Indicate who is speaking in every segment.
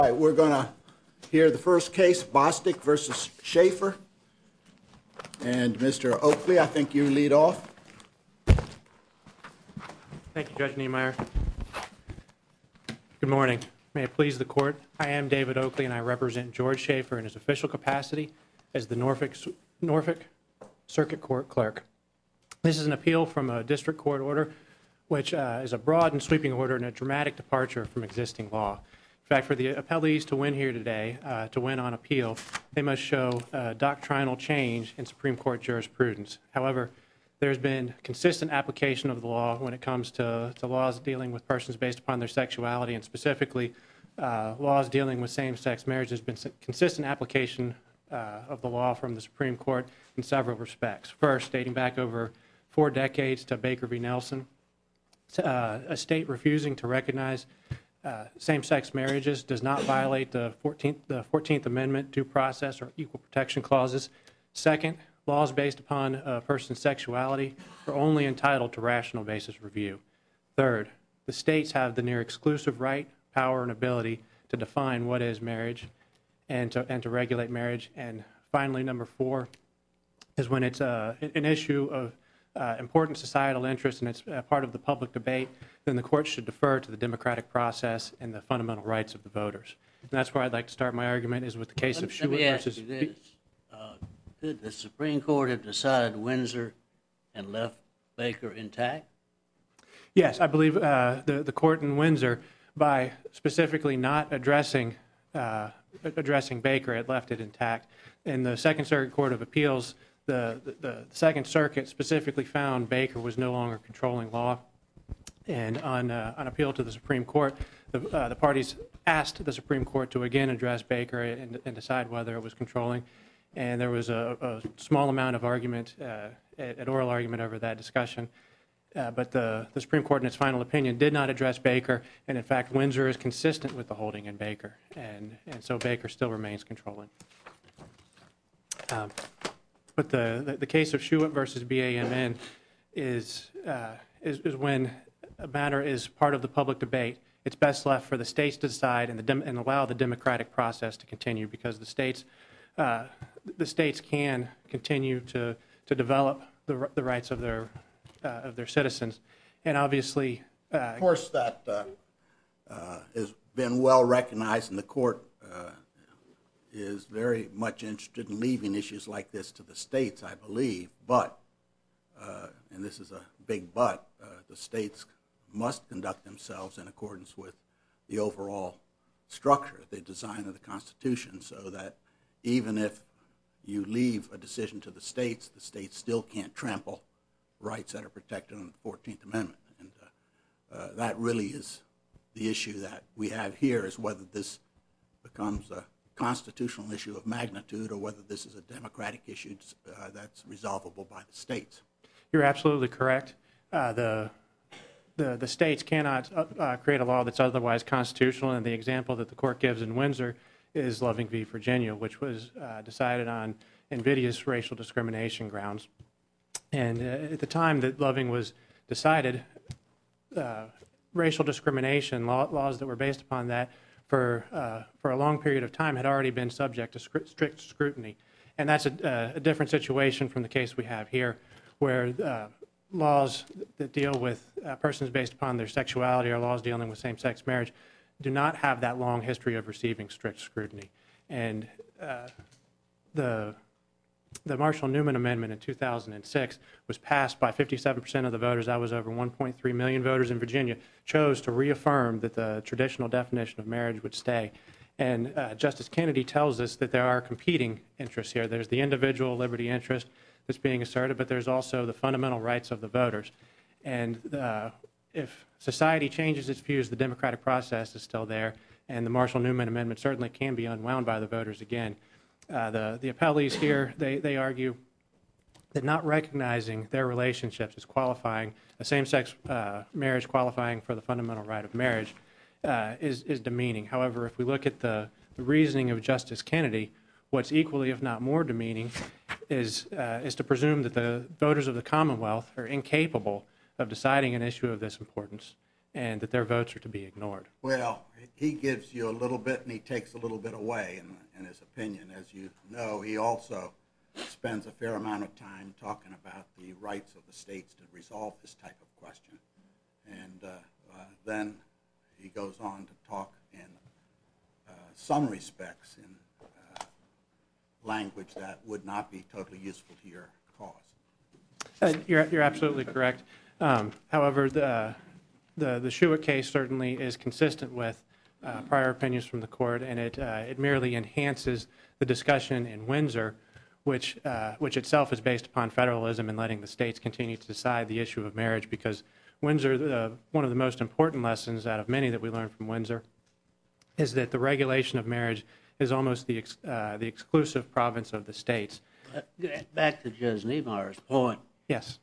Speaker 1: All right, we're going to hear the first case, Bostic versus Schaefer. And Mr. Oakley, I think you lead off.
Speaker 2: Thank you, Judge Niemeyer. Good morning. May it please the court, I am David Oakley and I represent George Schaefer in his official capacity as the Norfolk Circuit Court Clerk. This is an appeal from a district court order, which is a broad and sweeping order and a dramatic departure from existing law. In fact, for the appellees to win here today, to win on appeal, they must show doctrinal change in Supreme Court jurisprudence. However, there's been consistent application of the law when it comes to laws dealing with persons based upon their sexuality, and specifically laws dealing with same-sex marriage. There's been consistent application of the law from the Supreme Court in several respects. First, dating back over 4 decades to Baker v. Nelson, a state refusing to recognize same-sex marriages does not violate the 14th Amendment due process or equal protection clauses. Second, laws based upon a person's sexuality are only entitled to rational basis review. Third, the states have the near exclusive right, power, and ability to define what is marriage and to regulate marriage. And finally, number 4 is when it's an issue of important societal interest and it's part of the public debate, then the court should defer to the democratic process and the fundamental rights of the voters. And that's where I'd like to start my argument, is with the case of Schuett versus...
Speaker 3: Could the Supreme Court have decided Windsor and left Baker intact?
Speaker 2: Yes, I believe the court in Windsor, by specifically not addressing Baker, it left it intact. In the Second Circuit Court of Appeals, the Second Circuit specifically found Baker was no longer controlling law. And on appeal to the Supreme Court, the parties asked the Supreme Court to again address Baker and decide whether it was controlling. And there was a small amount of argument, an oral argument over that discussion. But the Supreme Court, in its final opinion, did not address Baker. And in fact, Windsor is consistent with the holding in Baker. And so Baker still remains controlling. But the case of Schuett versus BAMN is when a matter is part of the public debate. It's best left for the states to decide and allow the democratic process to continue, because the states can continue to develop the rights of their citizens. And obviously,
Speaker 1: of course, that has been well recognized, and the court is very much interested in leaving issues like this to the states, I believe. But, and this is a big but, the states must conduct themselves in accordance with the overall structure, the design of the Constitution, so that even if you leave a decision to the states still can't trample rights that are protected under the 14th Amendment. And that really is the issue that we have here, is whether this becomes a constitutional issue of magnitude or whether this is a democratic issue that's resolvable by the states.
Speaker 2: You're absolutely correct. The states cannot create a law that's otherwise constitutional, and the example that the court gives in Windsor is Loving v. Virginia, which was decided on invidious racial discrimination grounds. And at the time that Loving was decided, racial discrimination laws that were based upon that for a long period of time had already been subject to strict scrutiny. And that's a different situation from the case we have here, where laws that deal with persons based upon their sexuality or laws dealing with same-sex marriage do not have that long history of receiving strict scrutiny. And the Marshall-Newman Amendment in 2006 was passed by 57% of the voters. That was over 1.3 million voters in Virginia, chose to reaffirm that the traditional definition of marriage would stay. And Justice Kennedy tells us that there are competing interests here. There's the individual liberty interest that's being asserted, but there's also the fundamental rights of the voters. And if society changes its views, the democratic process is still there, and the Marshall-Newman Amendment certainly can be unwound by the voters again. The appellees here, they argue that not recognizing their relationships as qualifying, a same-sex marriage qualifying for the fundamental right of marriage is demeaning. However, if we look at the reasoning of Justice Kennedy, what's equally, if not more demeaning, is to presume that the voters of the Commonwealth are incapable of deciding an issue of this importance. and that their votes are to be ignored.
Speaker 1: Well, he gives you a little bit and he takes a little bit away in his opinion. As you know, he also spends a fair amount of time talking about the rights of the states to resolve this type of question. And then he goes on to talk in some respects in language that would not be totally useful to your cause.
Speaker 2: You're absolutely correct. However, the Schuett case certainly is consistent with prior opinions from the court, and it merely enhances the discussion in Windsor, which itself is based upon federalism and letting the states continue to decide the issue of marriage, because Windsor, one of the most important lessons out of many that we learned from Windsor, is that the regulation of marriage is almost the exclusive province of the states.
Speaker 3: Back to Judge Niemeyer's point.
Speaker 2: Yes.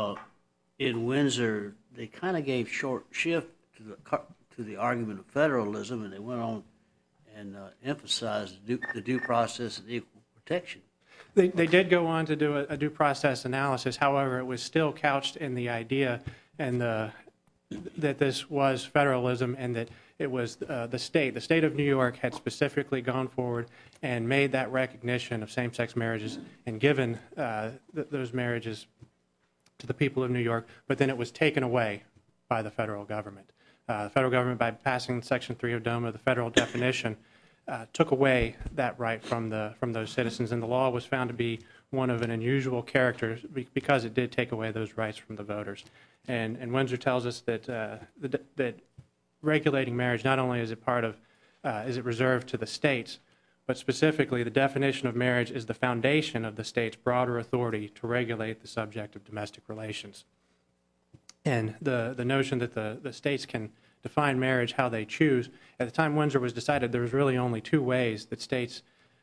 Speaker 3: In Windsor, they kind of gave short shift to the argument of federalism, and they went on and emphasized the due process and equal protection.
Speaker 2: They did go on to do a due process analysis. However, it was still couched in the idea and that this was federalism, and that it was the state of New York had specifically gone forward and made that recognition of same-sex marriages and given those marriages to the people of New York, but then it was taken away by the federal government. The federal government, by passing Section 3 of DOMA, the federal definition, took away that right from those citizens, and the law was found to be one of an unusual character because it did take away those rights from the voters. And Windsor tells us that regulating marriage not only is it reserved to the states, but specifically the definition of marriage is the foundation of the state's broader authority to regulate the subject of domestic relations. And the notion that the states can define marriage how they choose, at the time Windsor was decided, there was really only two ways that states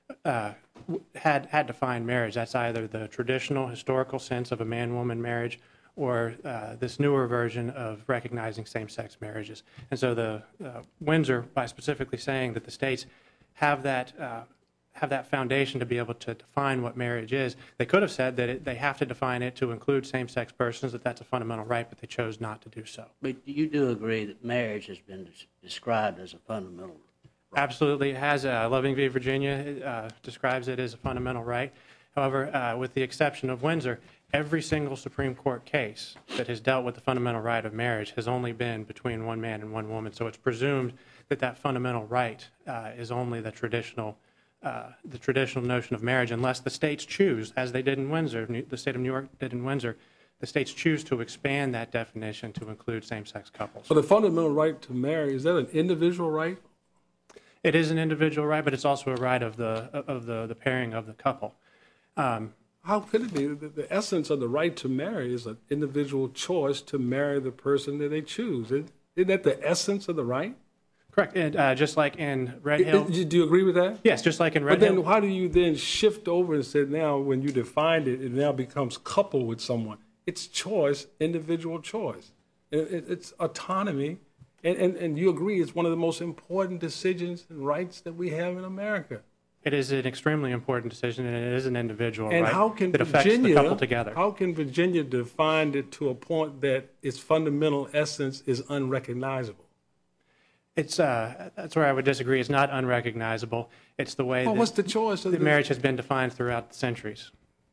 Speaker 2: had defined marriage. That's either the traditional historical sense of a man-woman marriage or this newer version of recognizing same-sex marriages. And so the Windsor, by specifically saying that the states have that foundation to be able to define what marriage is, they could have said that they have to define it to include same-sex persons, that that's a fundamental right, but they chose not to do so.
Speaker 3: But you do agree that marriage has been described as a fundamental right?
Speaker 2: Absolutely, it has. Loving v. Virginia describes it as a fundamental right. However, with the exception of Windsor, every single Supreme Court case that has dealt with the fundamental right of marriage has only been between one man and one woman. So it's presumed that that fundamental right is only the traditional notion of marriage, unless the states choose, as they did in Windsor, the state of New York did in Windsor, the states choose to expand that definition to include same-sex couples.
Speaker 4: So the fundamental right to marry, is that an individual right?
Speaker 2: It is an individual right, but it's also a right of the pairing of the couple.
Speaker 4: How could it be? The essence of the right to marry is an individual choice to marry the person that they choose. Isn't that the essence of the right?
Speaker 2: Correct. And just like in Red Hill.
Speaker 4: Do you agree with that?
Speaker 2: Yes, just like in Red
Speaker 4: But
Speaker 2: Hill.
Speaker 4: then how do you then shift over and say now when you defined it, it now becomes coupled with someone? It's choice, individual choice. It's autonomy. And you agree it's one of the most important decisions and rights that we have in America.
Speaker 2: It is an extremely important decision, and it is an individual
Speaker 4: And
Speaker 2: right
Speaker 4: how can
Speaker 2: that affects the couple together.
Speaker 4: How can Virginia define it to a point that its fundamental essence is unrecognizable?
Speaker 2: It's that's where I would disagree. It's not unrecognizable. It's the way
Speaker 4: What's the choice?
Speaker 2: that marriage has been defined throughout the centuries.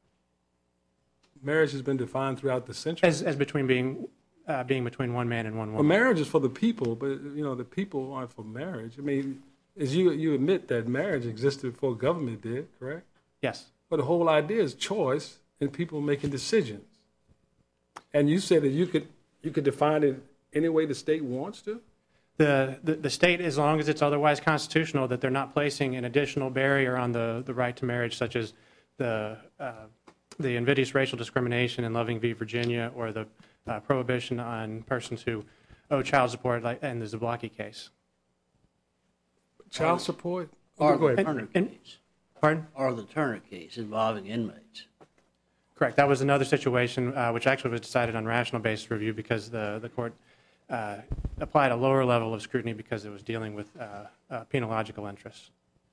Speaker 4: Marriage has been defined throughout the centuries.
Speaker 2: As between being between one man and one
Speaker 4: Well,
Speaker 2: woman.
Speaker 4: marriage is for the people, but the people aren't for marriage. I mean, as you admit that marriage existed before government did, correct?
Speaker 2: Yes.
Speaker 4: But the whole idea is choice and people making decisions. And you said that you could define it any way the state wants to?
Speaker 2: The state, as long as it's otherwise constitutional, that they're not placing an additional barrier on the right to marriage, such as the invidious racial discrimination in Loving v. Virginia, or the prohibition on persons who owe child support, like in the Zablocki case.
Speaker 4: Child support?
Speaker 3: Or
Speaker 4: Go
Speaker 3: the
Speaker 4: ahead.
Speaker 3: Turner case.
Speaker 2: Pardon?
Speaker 3: Or the Turner case involving inmates.
Speaker 2: Correct. That was another situation which actually was decided on rational-based review because the court applied a lower level of scrutiny because it was dealing with penological interests.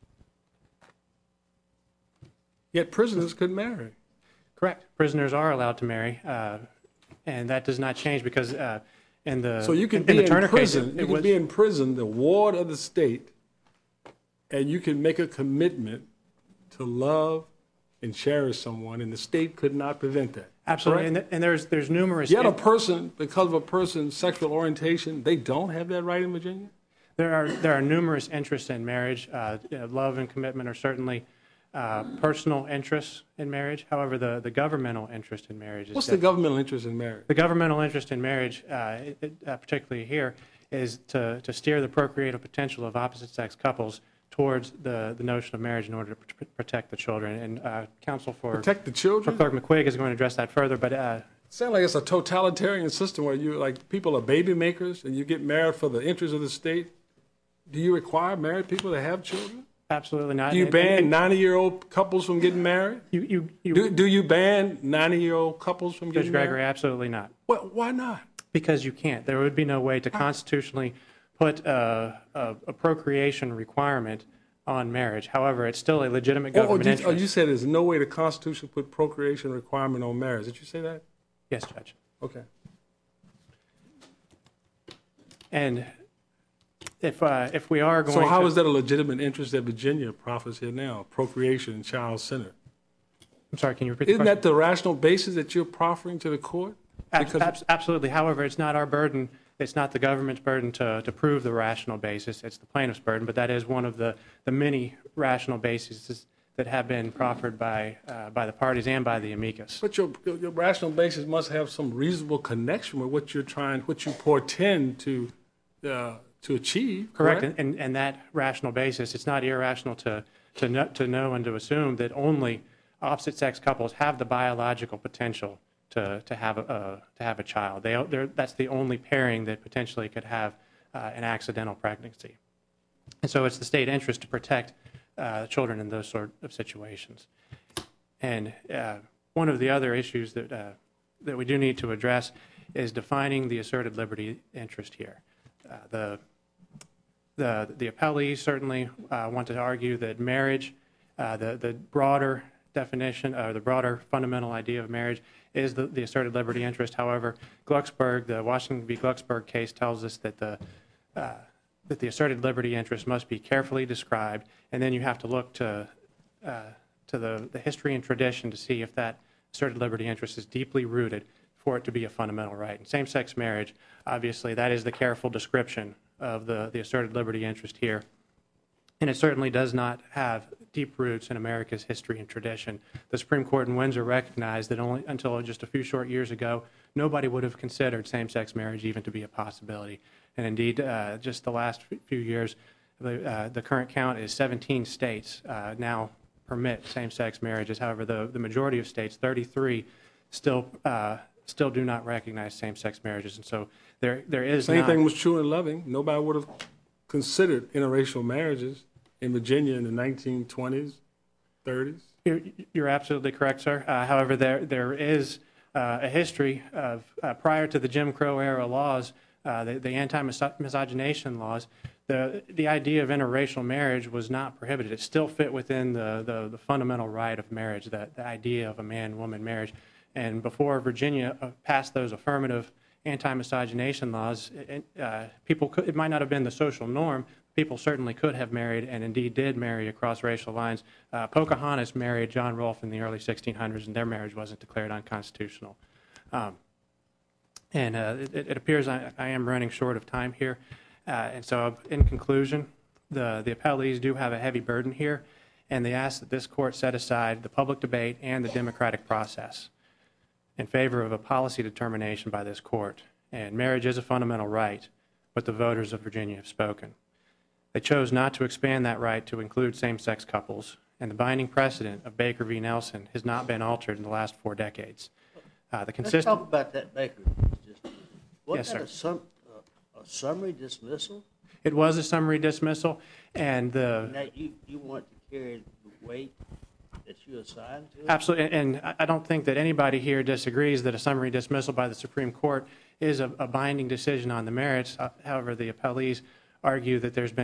Speaker 4: Yet prisoners could marry.
Speaker 2: Correct. Prisoners are allowed to marry, and that does not change because In the
Speaker 4: So you can
Speaker 2: in
Speaker 4: be
Speaker 2: the
Speaker 4: in
Speaker 2: Turner case,
Speaker 4: prison.
Speaker 2: it
Speaker 4: You can
Speaker 2: was-
Speaker 4: be in prison, the ward of the state, and you can make a commitment to love and cherish someone, and the state could not prevent that.
Speaker 2: absolutely,
Speaker 4: correct?
Speaker 2: and there's numerous.
Speaker 4: Yet a person, because of a person's sexual orientation, they don't have that right in Virginia?
Speaker 2: There are numerous interests in marriage. Love and commitment are certainly personal interests in marriage. However, the governmental interest in marriage is
Speaker 4: What's the governmental interest in marriage?
Speaker 2: the governmental interest in marriage, particularly here, is to steer the procreative potential of opposite-sex couples towards the notion of marriage in order to protect the children. And counsel for
Speaker 4: Protect the children?
Speaker 2: Clerk McQuigg is going to address that further. But
Speaker 4: Sound like it's a totalitarian system where you like people are baby makers and you get married for the interests of the state. Do you require married people to have children?
Speaker 2: absolutely not.
Speaker 4: Do you
Speaker 2: And-
Speaker 4: ban 90-year-old couples from getting married?
Speaker 2: you
Speaker 4: Do you ban 90-year-old couples from
Speaker 2: Judge
Speaker 4: getting
Speaker 2: Gregory,
Speaker 4: married?
Speaker 2: absolutely not.
Speaker 4: Well, why not?
Speaker 2: Because you can't. There would be no way to constitutionally put a procreation requirement on marriage. However, it's still a legitimate government interest.
Speaker 4: You said there's no way the Constitution put procreation requirement on marriage. Did you say that?
Speaker 2: Yes, Judge.
Speaker 4: Okay.
Speaker 2: And if we are going
Speaker 4: So how
Speaker 2: to...
Speaker 4: is that a legitimate interest that Virginia profits here now? Procreation and child center.
Speaker 2: I'm sorry, can you repeat the
Speaker 4: Isn't
Speaker 2: question?
Speaker 4: that the rational basis that you're proffering to the court?
Speaker 2: Absolutely. However, it's not our burden. It's not the government's burden to prove the rational basis. It's the plaintiff's burden, but that is one of the many rational bases that have been proffered by the parties and by the amicus.
Speaker 4: But your rational basis must have some reasonable connection with what you portend to achieve.
Speaker 2: Correct. And that rational basis, it's not irrational to know and to assume that only opposite-sex couples have the biological potential to have a child. That's the only pairing that potentially could have an accidental pregnancy. And so it's the state interest to protect children in those sort of situations. And one of the other issues that we do need to address is defining the asserted liberty interest here. The appellees certainly want to argue that marriage, the broader definition or the broader fundamental idea of marriage is the asserted liberty interest. However, Glucksberg, the Washington v. Glucksberg case tells us that the asserted liberty interest must be carefully described, and then you have to look to the history and tradition to see if that asserted liberty interest is deeply rooted for it to be a fundamental right. In same-sex marriage, obviously, that is the careful description of the asserted liberty interest here. And it certainly does not have deep roots in America's history and tradition. The Supreme Court in Windsor recognized that only until just a few short years ago, nobody would have considered same-sex marriage even to be a possibility. And indeed, just the last few years, the current count is 17 states now permit same-sex marriages. However, the majority of states, 33, still do not recognize same-sex marriages. And so there is
Speaker 4: Same
Speaker 2: not...
Speaker 4: thing was true in Loving. Nobody would have considered interracial marriages in Virginia in the 1920s, 30s.
Speaker 2: You're absolutely correct, sir. However, there is a history of, prior to the Jim Crow era laws, the anti-miscegenation laws, the idea of interracial marriage was not prohibited. It still fit within the fundamental right of marriage, the idea of a man-woman marriage. And before Virginia passed those affirmative anti-miscegenation laws, it might not have been the social norm. People certainly could have married and indeed did marry across racial lines. Pocahontas married John Rolfe in the early 1600s, and their marriage wasn't declared unconstitutional. And it appears I am running short of time here. And so in conclusion, the appellees do have a heavy burden here, and they ask that this court set aside the public debate and the democratic process in favor of a policy determination by this court. And marriage is a fundamental right, but the voters of Virginia have spoken. They chose not to expand that right to include same-sex couples, and the binding precedent of Baker v. Nelson has not been altered in the last 4 decades.
Speaker 3: Let's talk about that, Baker.
Speaker 2: Yes,
Speaker 3: Wasn't that a summary dismissal?
Speaker 2: It was a summary dismissal, and
Speaker 3: Now you want to carry the weight that you assigned to it?
Speaker 2: absolutely, and I don't think that anybody here disagrees that a summary dismissal by the Supreme Court is a binding decision on the merits. However, the appellees argue that there's been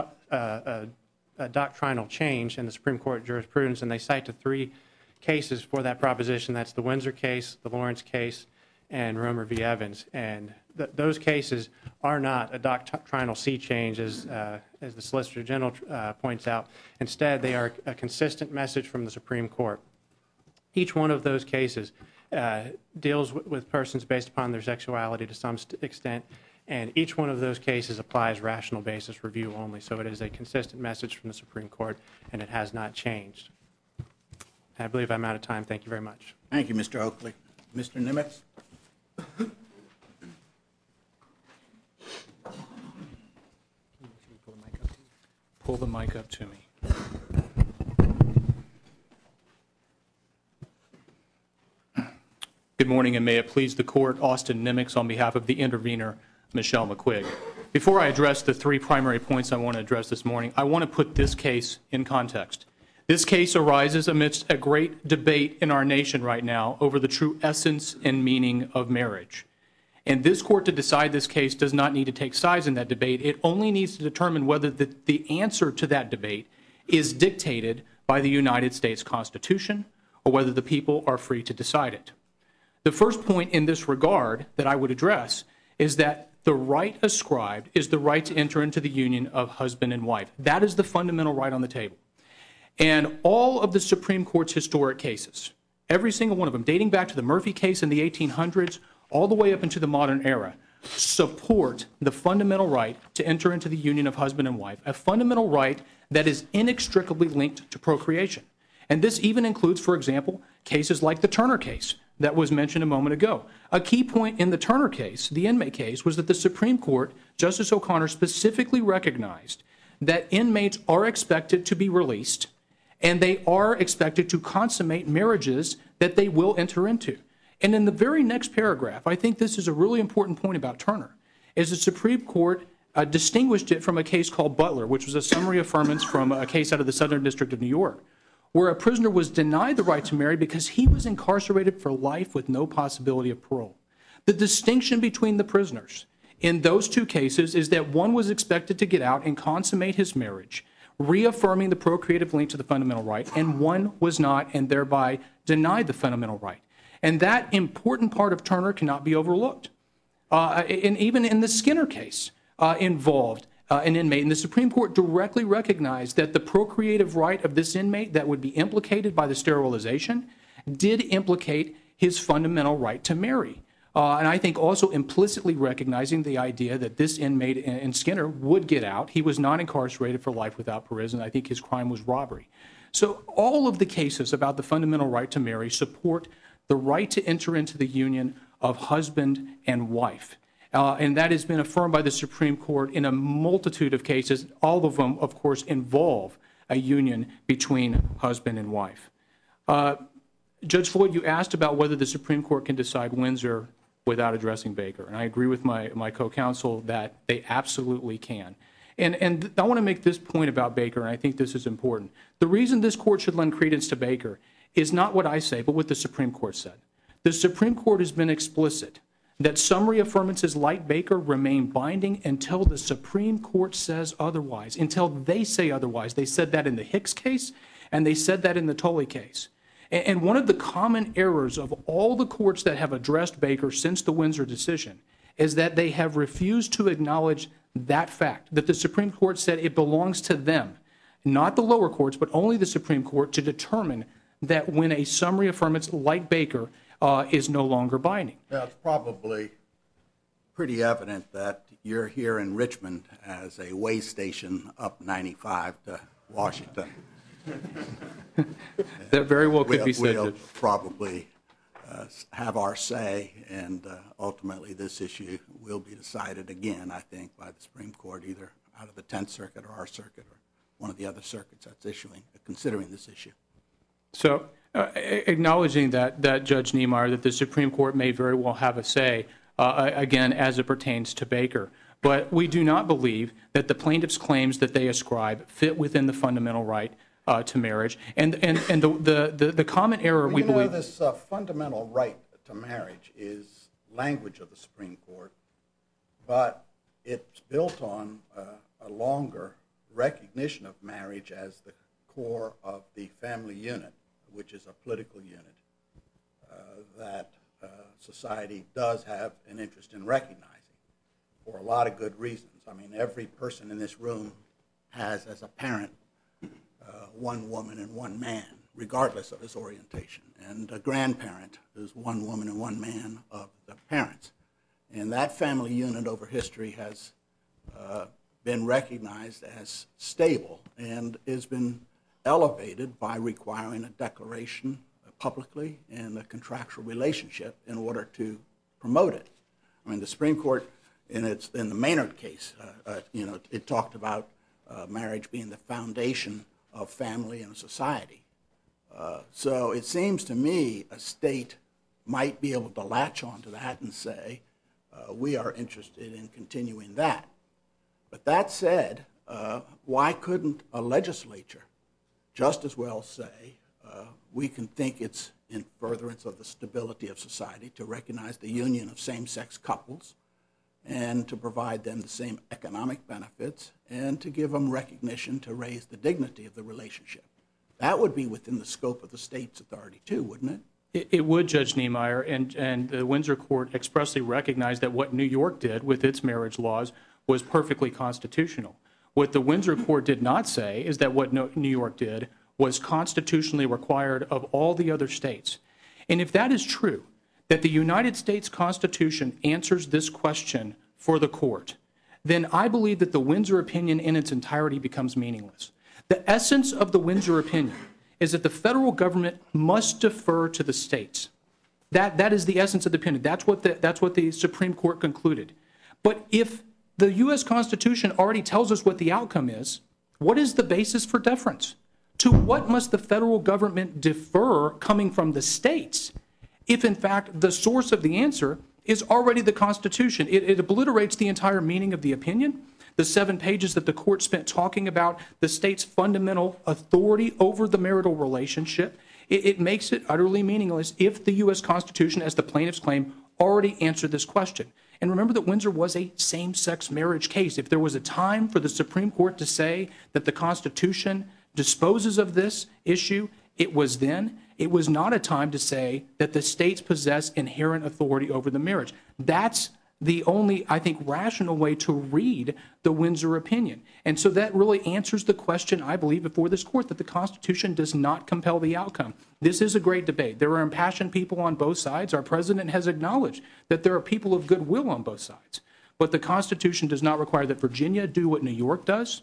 Speaker 2: a doctrinal change in the Supreme Court jurisprudence, and they cite to 3 cases for that proposition. That's the Windsor case, the Lawrence case, and Romer v. Evans. And those cases are not a doctrinal sea change, as the Solicitor General points out. Instead, they are a consistent message from the Supreme Court. Each one of those cases deals with persons based upon their sexuality to some extent, and each one of those cases applies rational basis review only. So it is a consistent message from the Supreme Court, and it has not changed. I believe I'm out of time. Thank you very much.
Speaker 1: Thank you, Mr. Oakley. Mr. Nimitz?
Speaker 5: Pull the mic up to me. Good morning, and may it please the Court. Austin Nimitz on behalf of the intervener, Michelle McQuigg. Before I address the three primary points I want to address this morning, I want to put this case in context. This case arises amidst a great debate in our nation right now over the true essence and meaning of marriage. And this Court, to decide this case, does not need to take sides in that debate. It only needs to determine whether the answer to that debate is dictated by the United States Constitution or whether the people are free to decide it. The first point in this regard that I would address is that the right ascribed is the right to enter into the union of husband and wife. That is the fundamental right on the table. And all of the Supreme Court's historic cases, every single one of them, dating back to the Murphy case in the 1800s, all the way up into the modern era, support the fundamental right to enter into the union of husband and wife, a fundamental right that is inextricably linked to procreation. And this even includes, for example, cases like the Turner case that was mentioned a moment ago. A key point in the Turner case, the inmate case, was that the Supreme Court, Justice O'Connor, specifically recognized that inmates are expected to be released and they are expected to consummate marriages that they will enter into. And in the very next paragraph, I think this is a really important point about Turner, is the Supreme Court distinguished it from a case called Butler, which was a summary affirmance from a case out of the Southern District of New York, where a prisoner was denied the right to marry because he was incarcerated for life with no possibility of parole. The distinction between the prisoners in those two cases is that one was expected to get out and consummate his marriage, reaffirming the procreative link to the fundamental right, and one was not and thereby denied the fundamental right. And that important part of Turner cannot be overlooked. And even in the Skinner case involved an inmate, and the Supreme Court directly recognized that the procreative right of this inmate that would be implicated by the sterilization did implicate his fundamental right to marry. And I think also implicitly recognizing the idea that this inmate in Skinner would get out. He was not incarcerated for life without parole. I think his crime was robbery. So all of the cases about the fundamental right to marry support the right to enter into the union of husband and wife. And that has been affirmed by the Supreme Court in a multitude of cases. All of them, of course, involve a union between husband and wife. Judge Floyd, you asked about whether the Supreme Court can decide Windsor without addressing Baker. And I agree with my co-counsel that they absolutely can. And I want to make this point about Baker, and I think this is important. The reason this court should lend credence to Baker is not what I say, but what the Supreme Court said. The Supreme Court has been explicit that summary affirmances like Baker remain binding until the Supreme Court says otherwise, until they say otherwise. They said that in the Hicks case, and they said that in the Tolley case. And one of the common errors of all the courts that have addressed Baker since the Windsor decision is that they have refused to acknowledge that fact, that the Supreme Court said it belongs to them, not the lower courts, but only the Supreme Court, to determine that when a summary affirmance like Baker is no longer binding.
Speaker 1: Well, it's probably pretty evident that you're here in Richmond as a way station up 95 to Washington.
Speaker 5: That very well could be said.
Speaker 1: We'll probably have our say, and ultimately this issue will be decided again, I think, by the Supreme Court, either out of the 10th Circuit or our circuit or one of the other circuits that's considering this issue.
Speaker 5: So acknowledging that Judge Niemeyer, that the Supreme Court may very well have a say, again, as it pertains to Baker. But we do not believe that the plaintiff's claims that they ascribe fit within the fundamental right to marriage. And the common error we believe...
Speaker 1: This fundamental right to marriage is language of the Supreme Court, but it's built on a longer recognition of marriage as the core of the family unit, which is a political unit that society does have an interest in recognizing. for a lot of good reasons. I mean, every person in this room has, as a parent, one woman and one man, regardless of his orientation. And a grandparent is one woman and one man of the parents. And that family unit over history has been recognized as stable and has been elevated by requiring a declaration publicly and a contractual relationship in order to promote it. I mean, the Supreme Court, in the Maynard case, it talked about marriage being the foundation of family and society. So it seems to me a state might be able to latch onto that and say, we are interested in continuing that. But that said, why couldn't a legislature just as well say, we can think it's in furtherance of the stability of society to recognize the union of same-sex couples and to provide them the same economic benefits and to give them recognition to raise the dignity of the relationship? That would be within the scope of the state's authority too, wouldn't it?
Speaker 5: It would, Judge Niemeyer, and the Windsor Court expressly recognized that what New York did with its marriage laws was perfectly constitutional. What the Windsor Court did not say is that what New York did was constitutionally required of all the other states. And if that is true, that the United States Constitution answers this question for the court, then I believe that the Windsor opinion in its entirety becomes meaningless. The essence of the Windsor opinion is that the federal government must defer to the states. That is the essence of the opinion. That's what the Supreme Court concluded. But if the U.S. Constitution already tells us what the outcome is, what is the basis for deference? To what must the federal government defer coming from the states if, in fact, the source of the answer is already the Constitution? It obliterates the entire meaning of the opinion. The 7 pages that the court spent talking about the state's fundamental authority over the marital relationship, it makes it utterly meaningless if the U.S. Constitution, as the plaintiffs claim, already answered this question. And remember that Windsor was a same-sex marriage case. If there was a time for the Supreme Court to say that the Constitution disposes of this issue, it was then. It was not a time to say that the states possess inherent authority over the marriage. That's the only, I think, rational way to read the Windsor opinion. And so that really answers the question, I believe, before this court, that the Constitution does not compel the outcome. This is a great debate. There are impassioned people on both sides. Our president has acknowledged that there are people of goodwill on both sides. But the Constitution does not require that Virginia do what New York does,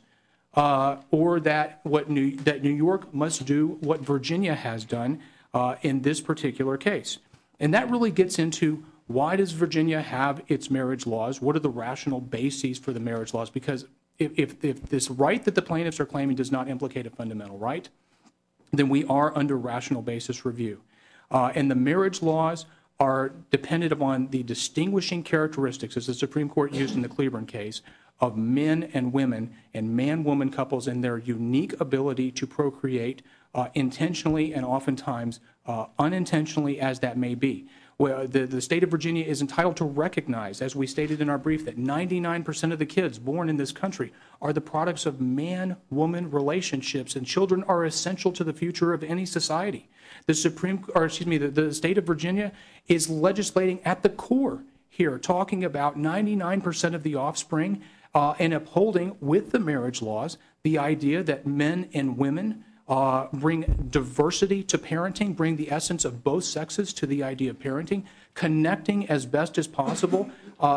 Speaker 5: or that New York must do what Virginia has done in this particular case. And that really gets into, why does Virginia have its marriage laws? What are the rational bases for the marriage laws? Because if this right that the plaintiffs are claiming does not implicate a fundamental right, then we are under rational basis review. And the marriage laws are dependent upon the distinguishing characteristics, as the Supreme Court used in the Cleburne case, of men and women and man-woman couples and their unique ability to procreate intentionally and oftentimes unintentionally, as that may be. Well, the state of Virginia is entitled to recognize, as we stated in our brief, that 99% of the kids born in this country are the products of man-woman relationships, and children are essential to the future of any society. The state of Virginia is legislating at the core here, talking about 99% of the offspring and upholding with the marriage laws the idea that men and women bring diversity to parenting, bring the essence of both sexes to the idea of parenting, connecting as best as possible,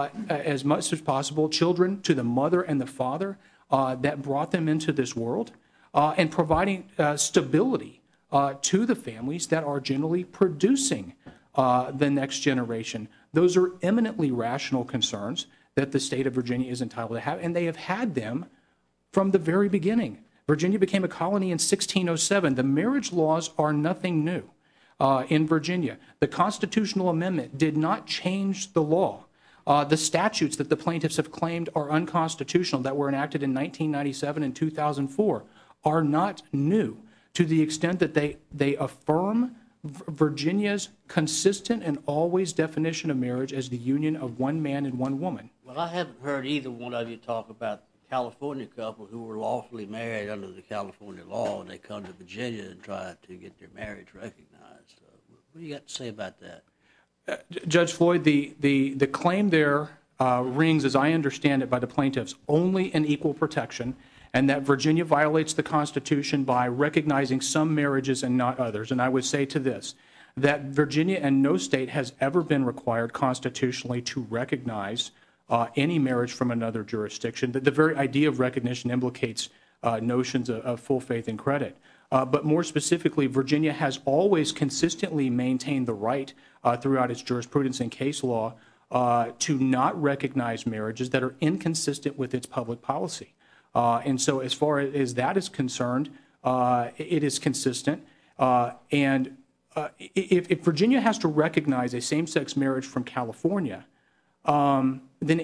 Speaker 5: as much as possible, children to the mother and the father that brought them into this world, and providing stability to the families that are generally producing the next generation. Those are eminently rational concerns that the state of Virginia is entitled to have, and they have had them from the very beginning. Virginia became a colony in 1607. The marriage laws are nothing new in Virginia. The constitutional amendment did not change the law. The statutes that the plaintiffs have claimed are unconstitutional that were enacted in 1997 and 2004 are not new, to the extent that they affirm Virginia's consistent and always definition of marriage as the union of one man and one woman.
Speaker 3: Well, I haven't heard either one of you talk about the California couple who were lawfully married under the California law, and they come to Virginia and try to get their marriage recognized. What do you got to say about that?
Speaker 5: Judge Floyd, the claim there rings, as I understand it by the plaintiffs, only in equal protection, and that Virginia violates the Constitution by recognizing some marriages and not others. And I would say to this, that Virginia and no state has ever been required constitutionally to recognize any marriage from another jurisdiction. The very idea of recognition implicates notions of full faith and credit. But more specifically, Virginia has always consistently maintained the right throughout its jurisprudence and case law to not recognize marriages that are inconsistent with its public policy. And so as far as that is concerned, it is consistent. And if Virginia has to recognize a same-sex marriage from California, then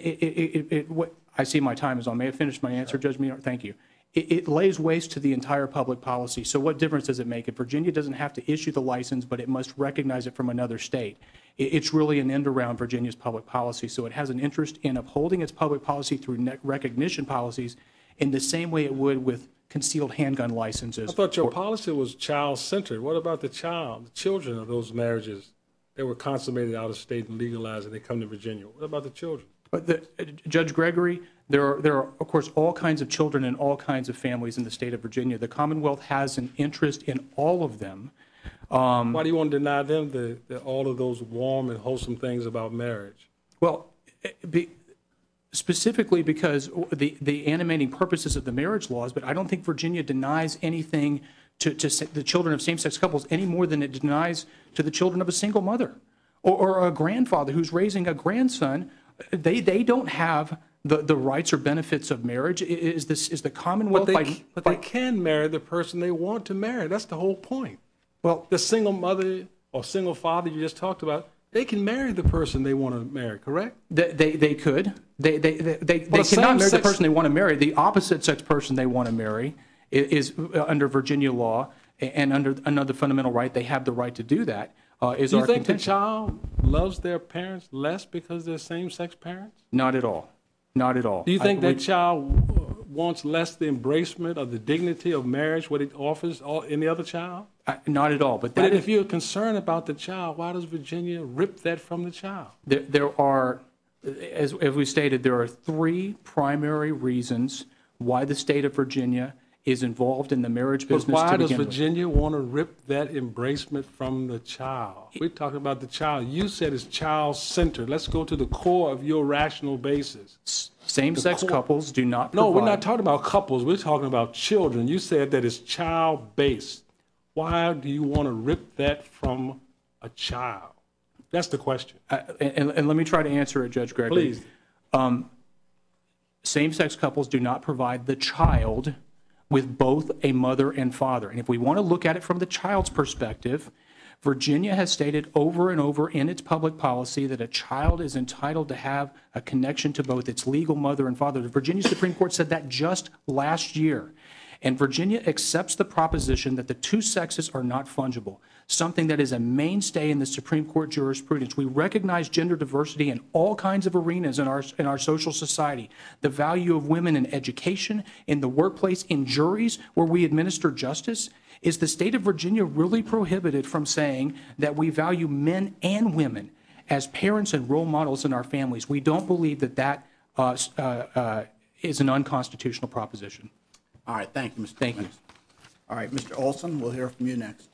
Speaker 5: I see my time is on. May I finish my answer, Judge Meador? Thank you. It lays waste to the entire public policy. So what difference does it make? If Virginia doesn't have to issue the license, but it must recognize it from another state, it's really an end around Virginia's public policy. So it has an interest in upholding its public policy through recognition policies in the same way it would with concealed handgun licenses.
Speaker 4: I thought your policy was child-centered. What about the children of those marriages that were consummated out of state and legalized and they come to Virginia? What about the children?
Speaker 5: But Judge Gregory, there are, of course, all kinds of children and all kinds of families in the state of Virginia. The Commonwealth has an interest in all of them.
Speaker 4: Why do you want to deny them all of those warm and wholesome things about marriage?
Speaker 5: Well, specifically because the animating purposes of the marriage laws, but I don't think Virginia denies anything to the children of same-sex couples any more than it denies to the children of a single mother or a grandfather who's raising a grandson. They don't have the rights or benefits of marriage. Is the Commonwealth?
Speaker 4: But they can marry the person they want to marry. That's the whole point. Well, the single mother or single father you just talked about, they can marry the person they want to marry, correct?
Speaker 5: They could. They cannot marry the person they want to marry. The opposite sex person they want to marry is under Virginia law and under another fundamental right. They have the right to do that. Do you
Speaker 4: think the child loves their parents less because they're same-sex parents?
Speaker 5: Not at all. Not at all.
Speaker 4: Do you think that child wants less the embracement of the dignity of marriage, what it offers any other child?
Speaker 5: Not at all. But
Speaker 4: if you're concerned about the child, why does Virginia rip that from the child?
Speaker 5: There are, as we stated, there are three primary reasons why the state of Virginia is involved in the marriage business.
Speaker 4: But why does Virginia want to rip that embracement from the child? We're talking about the child. You said it's child-centered. Let's go to the core of your rational basis.
Speaker 5: Same-sex couples do not provide.
Speaker 4: No, we're not talking about couples. We're talking about children. You said that it's child-based. Why do you want to rip that from a child? That's the question.
Speaker 5: And let me try to answer it, Judge Gregory.
Speaker 4: Please.
Speaker 5: Same-sex couples do not provide the child with both a mother and father. And if we want to look at it from the child's perspective, Virginia has stated over and over in its public policy that a child is entitled to have a connection to both its legal mother and father. The Virginia Supreme Court said that just last year. And Virginia accepts the proposition that the two sexes are not fungible, something that is a mainstay in the Supreme Court jurisprudence. We recognize gender diversity in all kinds of arenas in our social society. The value of women in education, in the workplace, in juries where we administer justice. Is the state of Virginia really prohibited from saying that we value men and women as parents and role models in our families? We don't believe that is an unconstitutional proposition.
Speaker 1: All right, thank you, Mr.
Speaker 5: Thank you.
Speaker 1: All right, Mr. Olson, we'll hear from you next.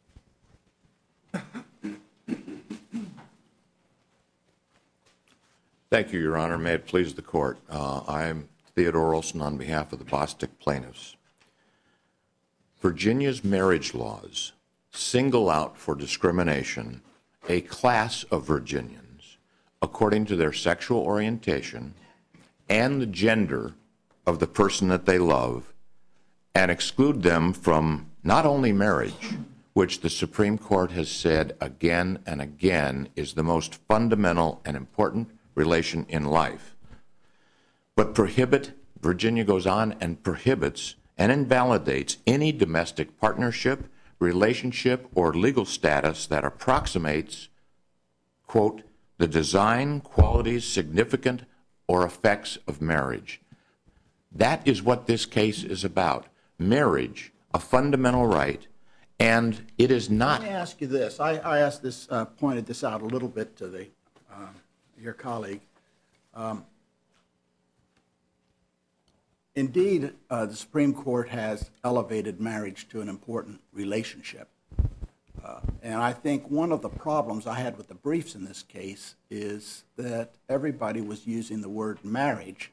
Speaker 6: Thank you, Your Honor. May it please the Court. I'm Theodore Olson on behalf of the Bostick plaintiffs. Virginia's marriage laws single out for discrimination a class of Virginians according to their sexual orientation and the gender of the person that they love, and exclude them from not only marriage, which the Supreme Court has said again and again is the most fundamental and important relation in life, but Virginia goes on and prohibits and invalidates any domestic partnership, relationship, or legal status that approximates, quote, the design, qualities, significant, or effects of marriage. That is what this case is about. Marriage, a fundamental right, and it is not.
Speaker 1: Let me ask you this. I asked this, pointed this out a little bit to your colleague. Indeed, the Supreme Court has elevated marriage to an important relationship. And I think one of the problems I had with the briefs in this case is that everybody was using the word marriage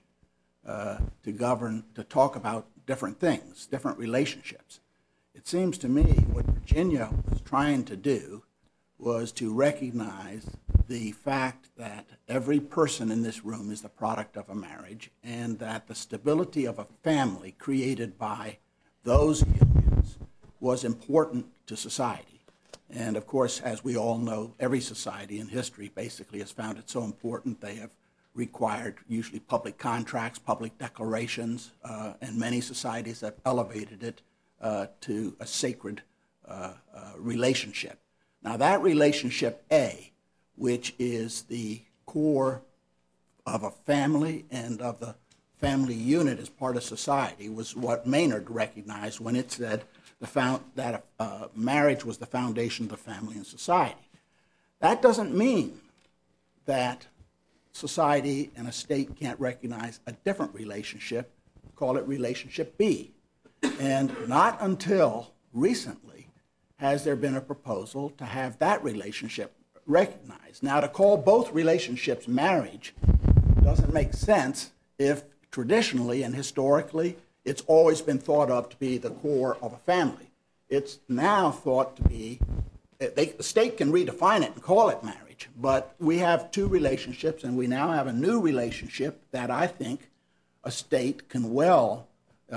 Speaker 1: to talk about different things, different relationships. It seems to me what Virginia was trying to do was to recognize the fact that every person in this room is the product of a marriage, and that the stability of a family created by those unions was important to society. And of course, as we all know, every society in history basically has found it so important they have required usually public contracts, public declarations, and many societies have elevated it to a sacred relationship. Now that relationship A, which is the core of a family and of the family unit as part of society, was what Maynard recognized when it said that marriage was the foundation of the family and society. That doesn't mean that society and a state can't recognize a different relationship, call it relationship B. And not until recently has there been a proposal to have that relationship recognized. Now, to call both relationships marriage doesn't make sense if traditionally and historically it's always been thought of to be the core of a family. It's now thought to be, the state can redefine it and call it marriage, but we have two relationships, and we now have a new relationship that I think a state can well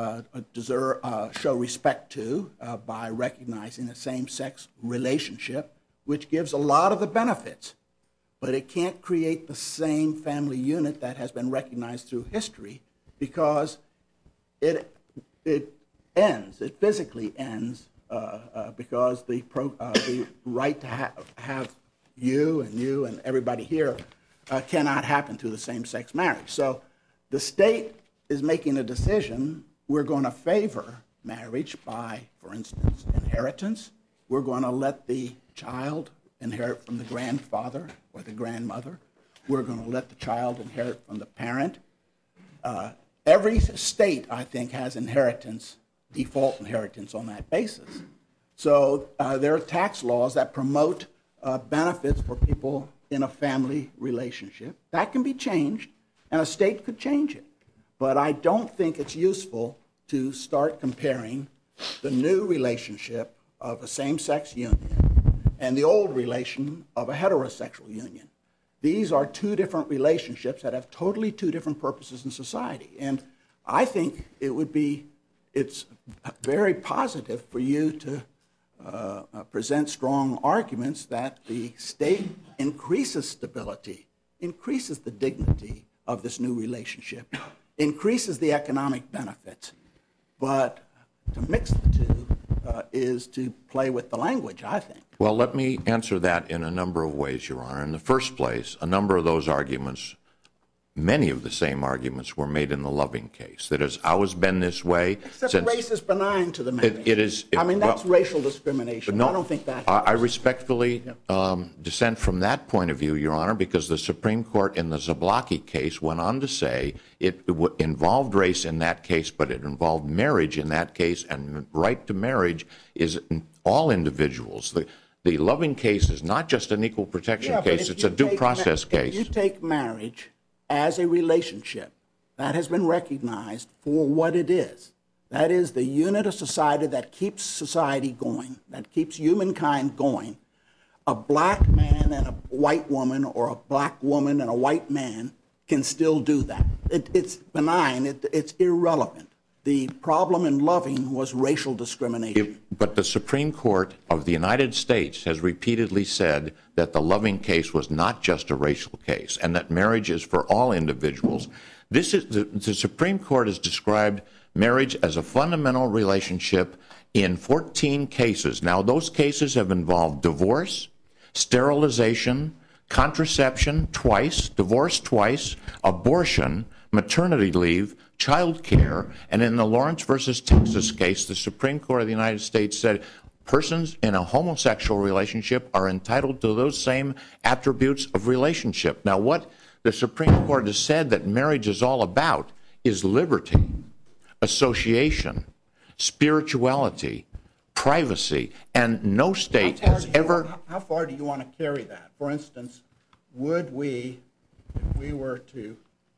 Speaker 1: show respect to by recognizing a same-sex relationship, which gives a lot of the benefits, but it can't create the same family unit that has been recognized through history, because it physically ends, because the right to have you and everybody here cannot happen through the same-sex marriage. So the state is making a decision. We're going to favor marriage by, for instance, inheritance. We're going to let the child inherit from the grandfather or the grandmother. We're going to let the child inherit from the parent. Every state, I think, has inheritance, default inheritance on that basis. So there are tax laws that promote benefits for people in a family relationship. That can be changed, and a state could change it. But I don't think it's useful to start comparing the new relationship of a same-sex union and the old relation of a heterosexual union. These are two different relationships that have totally two different purposes in society. And I think it's very positive for you to present strong arguments that the state increases stability, increases the dignity of this new relationship, increases the economic benefits. But to mix the two is to play with the language, I think.
Speaker 6: Well, let me answer that in a number of ways, Your Honor. In the first place, a number of those arguments, many of the same arguments, were made in the Loving case. That has always been this way.
Speaker 1: Except race is benign to the marriage.
Speaker 6: It is.
Speaker 1: That's racial discrimination.
Speaker 6: No,
Speaker 1: I don't think that
Speaker 6: I respectfully dissent from that point of view, Your Honor, because the Supreme Court in the Zablocki case went on to say it involved race in that case, but it involved marriage in that case, and right to marriage is all individuals. The Loving case is not just an equal protection case, it's a due process case.
Speaker 1: If you take marriage as a relationship that has been recognized for what it is, that is the unit of society that keeps society going, that keeps humankind going, a black man and a white woman, or a black woman and a white man can still do that. It's benign, it's irrelevant. The problem in Loving was racial discrimination.
Speaker 6: But the Supreme Court of the United States has repeatedly said that the Loving case was not just a racial case, and that marriage is for all individuals. The Supreme Court has described marriage as a fundamental relationship in 14 cases. Now, those cases have involved divorce, sterilization, contraception twice, divorce twice, abortion, maternity leave, child care, and in the Lawrence versus Texas case, the Supreme Court of the United States said persons in a homosexual relationship are entitled to those same attributes of relationship. Now, what the Supreme Court has said that marriage is all about is liberty, association, spirituality, privacy, and no state has ever...
Speaker 1: How far do you want to carry that? For instance, would we, if we were to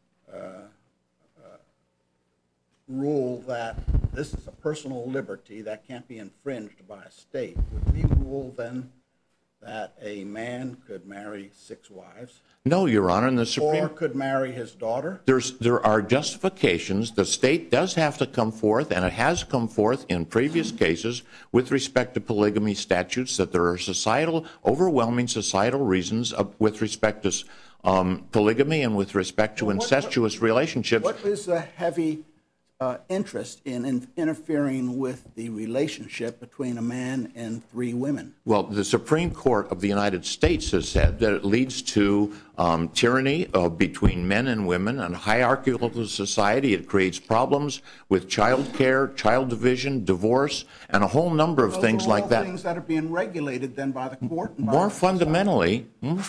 Speaker 1: rule that this is a personal liberty that can't be infringed by a state, would we rule then that a man could marry 6 wives?
Speaker 6: No, Your Honor, and the Supreme...
Speaker 1: Or could marry his daughter?
Speaker 6: There are justifications. The state does have to come forth, and it has come forth in previous cases with respect to polygamy statutes, that there are overwhelming societal reasons with respect to polygamy and with respect to incestuous relationships.
Speaker 1: What is the heavy interest in interfering with the relationship between a man and 3 women?
Speaker 6: Well, the Supreme Court of the United States has said that it leads to tyranny between men and women and hierarchical society. It creates problems with child care, child division, divorce, and a whole number of things like that.
Speaker 1: Those are all things that are being regulated then by the court.
Speaker 6: More fundamentally,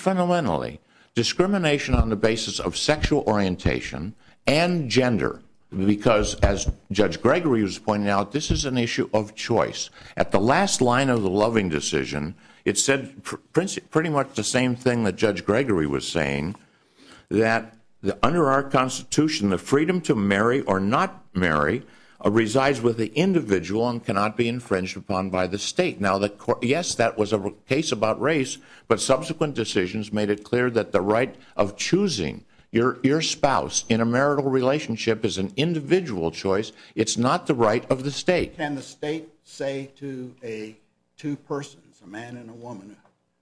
Speaker 6: discrimination on the basis of sexual orientation and gender. Because, as Judge Gregory was pointing out, this is an issue of choice. At the last line of the Loving decision, it said pretty much the same thing that Judge Gregory was saying, that under our Constitution, the freedom to marry or not marry resides with the individual and cannot be infringed upon by the state. Now, yes, that was a case about race, but subsequent decisions made it clear that the right of choosing your spouse in a marital relationship is an individual choice. It's not the right of the state.
Speaker 1: Can the state say to 2 persons, a man and a woman,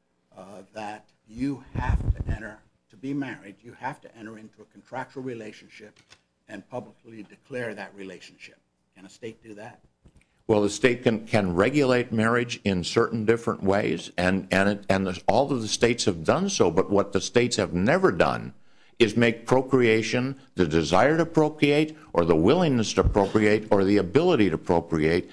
Speaker 1: that you have to enter, to be married, you have to enter into a contractual relationship and publicly declare that relationship? Can a state do that?
Speaker 6: Well, the state can regulate marriage in certain different ways, and all of the states have done so, but what the states have never done is make procreation, the desire to procreate or the willingness to procreate or the ability to procreate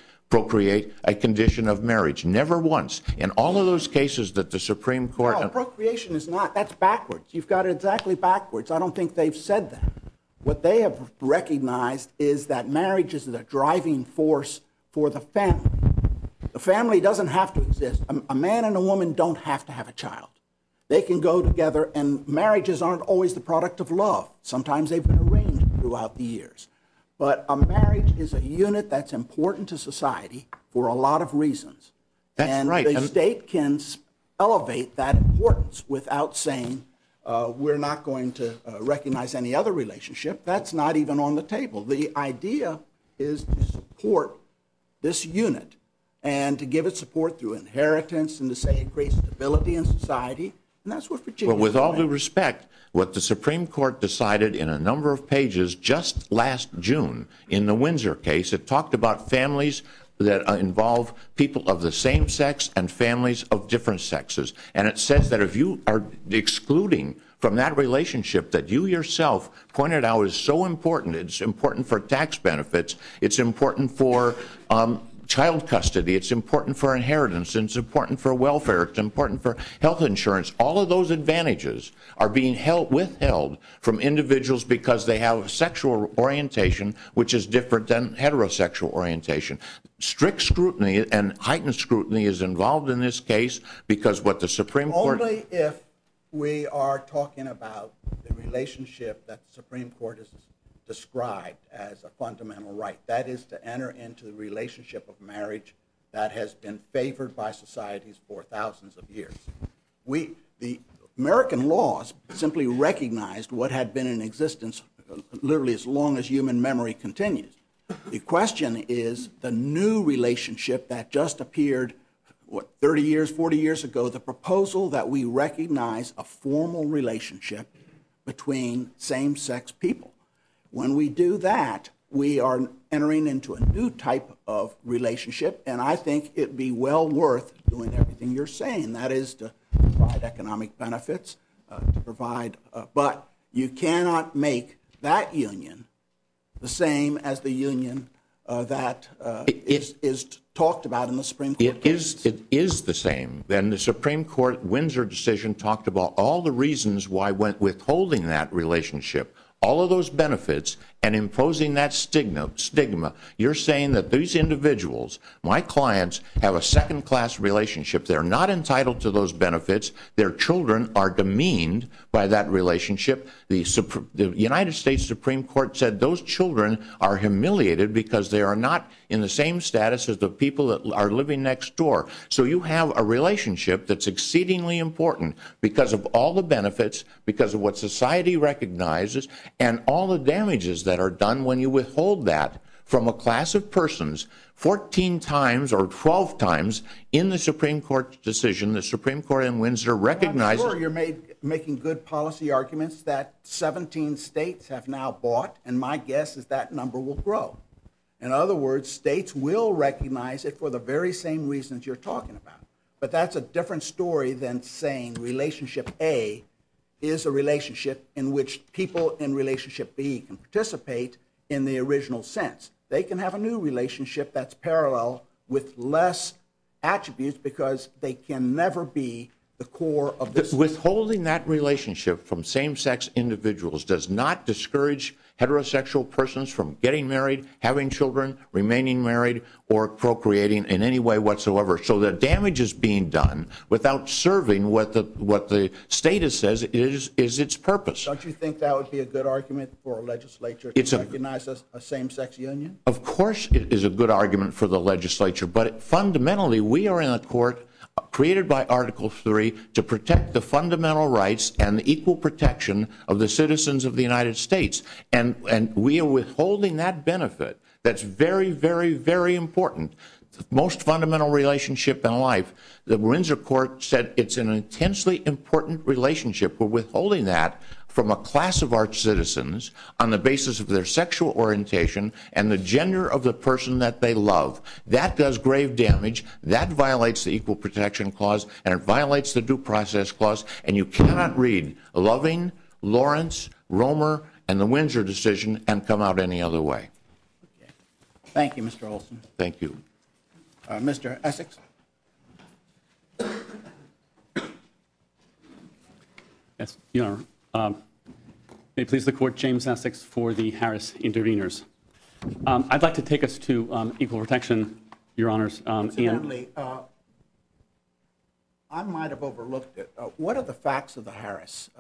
Speaker 6: a condition of marriage. Never once. In all of those cases that the Supreme Court...
Speaker 1: No, procreation is not. That's backwards. You've got it exactly backwards. I don't think they've said that. What they have recognized is that marriage is the driving force for the family. The family doesn't have to exist. A man and a woman don't have to have a child. They can go together, and marriages aren't always the product of love. Sometimes they've been arranged throughout the years. But a marriage is a unit that's important to society for a lot of reasons.
Speaker 6: That's right.
Speaker 1: And the state can elevate that importance without saying, we're not going to recognize any other relationship. That's not even on the table. The idea is to support this unit and to give it support through inheritance and to say it creates stability in society. And that's what Virginia...
Speaker 6: Well, with all due respect, what the Supreme Court decided in a number of pages just last June in the Windsor case, it talked about families that involve people of the same sex and families of different sexes. And it says that if you are excluding from that relationship that you yourself pointed out is so important, it's important for tax benefits, it's important for child custody, it's important for inheritance, it's important for welfare, it's important for health insurance. All of those advantages are being withheld from individuals because they have a sexual orientation which is different than heterosexual orientation. Strict scrutiny and heightened scrutiny is involved in this case because what the Supreme Court...
Speaker 1: Only if we are talking about the relationship that the Supreme Court has described as a fundamental right. That is to enter into the relationship of marriage that has been favored by societies for thousands of years. The American laws simply recognized what had been in existence literally as long as human memory continues. The question is the new relationship that just appeared, 30 years, 40 years ago, the proposal that we recognize a formal relationship between same-sex people. When we do that, we are entering into a new type of relationship, and I think it'd be well worth doing everything you're saying. That is to provide economic benefits, but you cannot make that union the same as the union that is talked about in the Supreme Court
Speaker 6: It is the same. And the Supreme Court Windsor decision talked about all the reasons why withholding that relationship, all of those benefits, and imposing that stigma. You're saying that these individuals, my clients, have a second-class relationship. They're not entitled to those benefits. Their children are demeaned by that relationship. The United States Supreme Court said those children are humiliated because they are not in the same status as the people that are living next door. So you have a relationship that's exceedingly important because of all the benefits, because of what society recognizes, and all the damages that are done when you withhold that from a class of persons. 14 times or 12 times in the Supreme Court's decision, the Supreme Court in Windsor recognizes...
Speaker 1: I'm sure you're making good policy arguments that 17 states have now bought, and my guess is that number will grow. In other words, states will recognize it for the very same reasons you're talking about. But that's a different story than saying relationship A is a relationship in which people in relationship B can participate in the original sense. They can have a new relationship that's parallel with less attributes because they can never be the core of this.
Speaker 6: Withholding that relationship from same-sex individuals does not discourage heterosexual persons from getting married, having children, remaining married, or procreating in any way whatsoever. So the damage is being done without serving what the state says is its purpose.
Speaker 1: Don't you think that would be a good argument for a legislature to recognize a same-sex union?
Speaker 6: Of course it is a good argument for the legislature, but fundamentally we are in a court created by Article 3 to protect the fundamental rights and the equal protection of the citizens of the United States. And we are withholding that benefit. That's very, very, very important. The most fundamental relationship in life. The Windsor Court said it's an intensely important relationship. We're withholding that from a class of our citizens on the basis of their sexual orientation and the gender of the person that they love. That does grave damage. That violates the Equal Protection Clause, and it violates the Due Process Clause, and you cannot read Loving, Lawrence, Romer, and the Windsor decision and come out any other way.
Speaker 1: Okay. Thank you, Mr. Olson.
Speaker 6: Thank you.
Speaker 1: Mr. Essex?
Speaker 7: Yes, Your Honor. May it please the Court, James Essex for the Harris interveners. I'd like to take us to equal protection, Your Honors.
Speaker 1: Incidentally, I might have overlooked it. What are the facts of the Harris?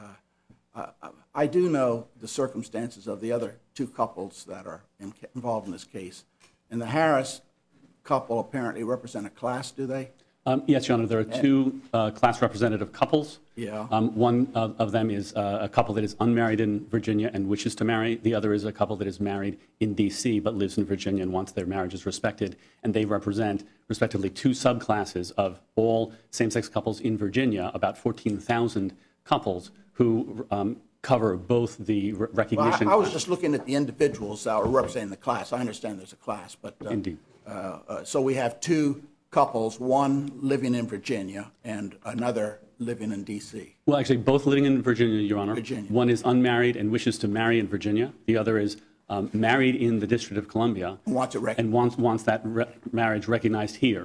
Speaker 1: I do know the circumstances of the other two couples that are involved in this case. And the Harris couple apparently represent a class, do they?
Speaker 7: Yes, Your Honor. There are two class representative couples.
Speaker 1: Yeah.
Speaker 7: One of them is a couple that is unmarried in Virginia and wishes to marry. The other is a couple that is married in D.C. but lives in Virginia and wants their marriages respected. And they represent, respectively, two subclasses of all same-sex couples in Virginia, about 14,000 couples who cover both the recognition.
Speaker 1: Well, I was just looking at the individuals that are representing the class. I understand there's a class, but
Speaker 7: Indeed.
Speaker 1: So we have two couples, one living in Virginia and another living in D.C.
Speaker 7: Well, actually, both living in Virginia, Your Honor.
Speaker 1: Virginia.
Speaker 7: One is unmarried and wishes to marry in Virginia. The other is married in the District of Columbia
Speaker 1: Wants it recognized.
Speaker 7: and wants that marriage recognized here.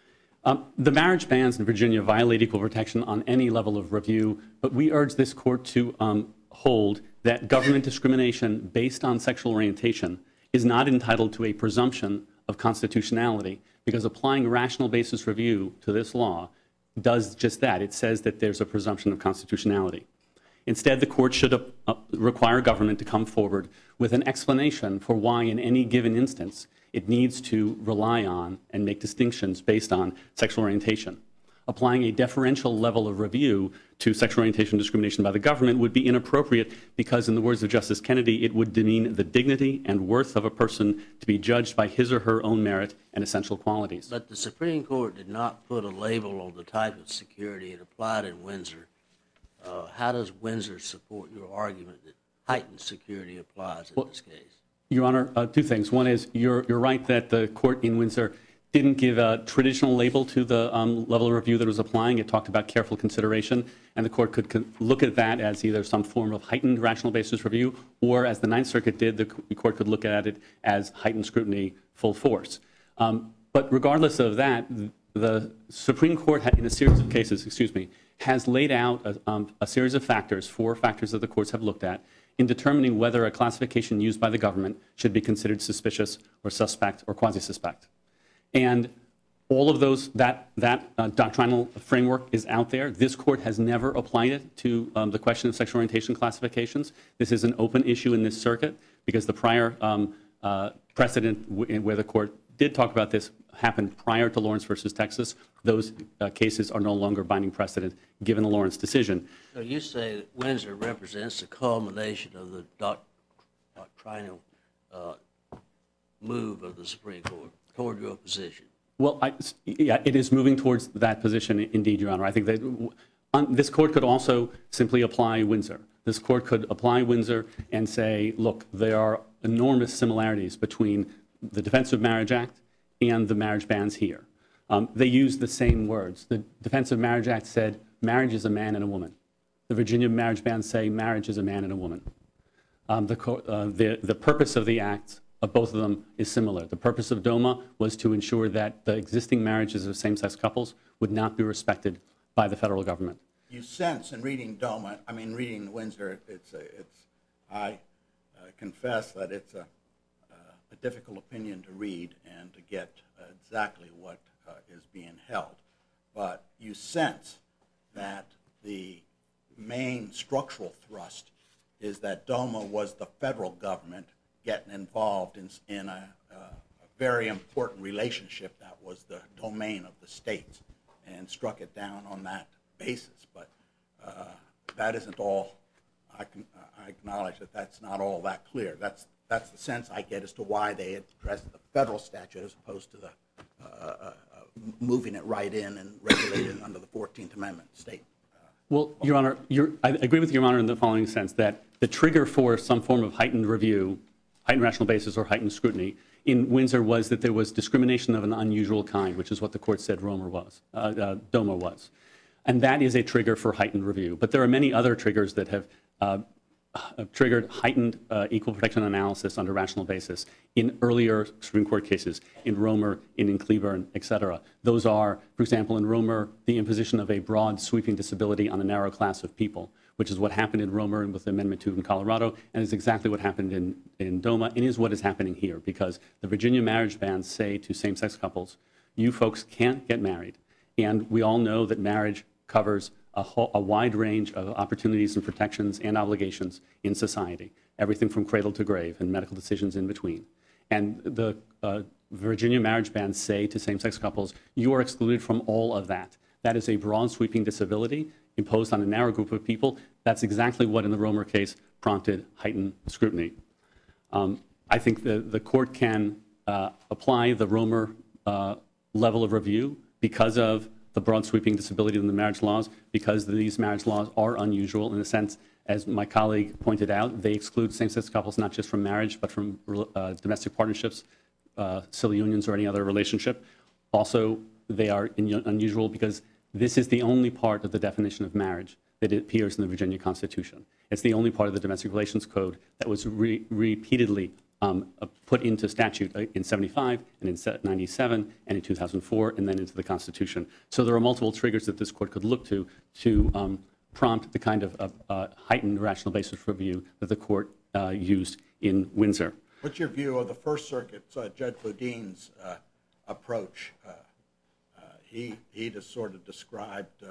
Speaker 7: The marriage bans in Virginia violate equal protection on any level of review, but we urge this court to hold that government discrimination based on sexual orientation is not entitled to a presumption of constitutionality, because applying rational basis review to this law does just that. It says that there's a presumption of constitutionality. Instead, the court should require government to come forward with an explanation for why in any given instance it needs to rely on and make distinctions based on sexual orientation. Applying a deferential level of review to sexual orientation discrimination by the government would be inappropriate because, in the words of Justice Kennedy, it would demean the dignity and worth of a person to be judged by his or her own merit and essential qualities.
Speaker 3: But the Supreme Court did not put a label on the type of security it applied in Windsor. How does Windsor support your argument that heightened security applies in this case?
Speaker 7: Your Honor, two things. One is you're right that the court in Windsor didn't give a traditional label to the level of review that it was applying. It talked about careful consideration, and the court could look at that as either some form of heightened rational basis review, or as the Ninth Circuit did, the court could look at it as heightened scrutiny full force. But regardless of that, the Supreme Court, in a series of cases, has laid out a series of factors, 4 factors that the courts have looked at, in determining whether a classification used by the government should be considered suspicious or suspect or quasi-suspect. And all of those, that doctrinal framework is out there. This court has never applied it to the question of sexual orientation classifications. This is an open issue in this circuit because the prior precedent where the court did talk about this happened prior to Lawrence versus Texas. Those cases are no longer binding precedent given the Lawrence decision.
Speaker 3: So you say that Windsor represents the culmination of the doctrinal move of the Supreme Court toward your position.
Speaker 7: Well, yeah, it is moving towards that position, indeed, Your Honor. I think that this court could also simply apply Windsor. This court could apply Windsor and say, look, there are enormous similarities between the Defense of Marriage Act and the marriage bans here. They use the same words. The Defense of Marriage Act said marriage is a man and a woman. The Virginia marriage bans say marriage is a man and a woman. The purpose of the acts of both of them is similar. The purpose of DOMA was to ensure that the existing marriages of same-sex couples would not be respected by the federal government.
Speaker 1: You sense in reading DOMA, I mean reading Windsor, I confess that it's a difficult opinion to read and to get exactly what is being held. But you sense that the main structural thrust is that DOMA was the federal government getting involved in a very important relationship that was the domain of the states and struck it down on that basis. But that isn't all. I acknowledge that that's not all that clear. That's the sense I get as to why they addressed the federal statute as opposed to the moving it right in and regulating it under the 14th Amendment state.
Speaker 7: Well, Your Honor, I agree with Your Honor in the following sense, that the trigger for some form of heightened review, heightened rational basis or heightened scrutiny in Windsor was that there was discrimination of an unusual kind, which is what the court said DOMA was. And that is a trigger for heightened review. But there are many other triggers that have triggered heightened equal protection analysis under rational basis in earlier Supreme Court cases, in Romer, in Cleburne, et cetera. Those are, for example, in Romer, the imposition of a broad sweeping disability on a narrow class of people, which is what happened in Romer and with Amendment 2 in Colorado, and is exactly what happened in DOMA, and is what is happening here, because the Virginia marriage bans say to same-sex couples, you folks can't get married. And we all know that marriage covers a wide range of opportunities and protections and obligations in society, everything from cradle to grave and medical decisions in between. And the Virginia marriage bans say to same-sex couples, you are excluded from all of that. That is a broad sweeping disability imposed on a narrow group of people. That's exactly what in the Romer case prompted heightened scrutiny. I think the court can apply the Romer level of review because of the broad sweeping disability in the marriage laws, because these marriage laws are unusual in the sense, as my colleague pointed out, they exclude same-sex couples not just from marriage, but from domestic partnerships, civil unions, or any other relationship. Also, they are unusual because this is the only part of the definition of marriage that appears in the Virginia Constitution. It's the only part of the Domestic Relations Code that was repeatedly put into statute in 75 and in 97 and in 2004 and then into the Constitution. So there are multiple triggers that this court could look to prompt the kind of heightened rational basis review that the court used in Windsor.
Speaker 1: What's your view of the First Circuit's Judge Boudin's approach? He just sort of described,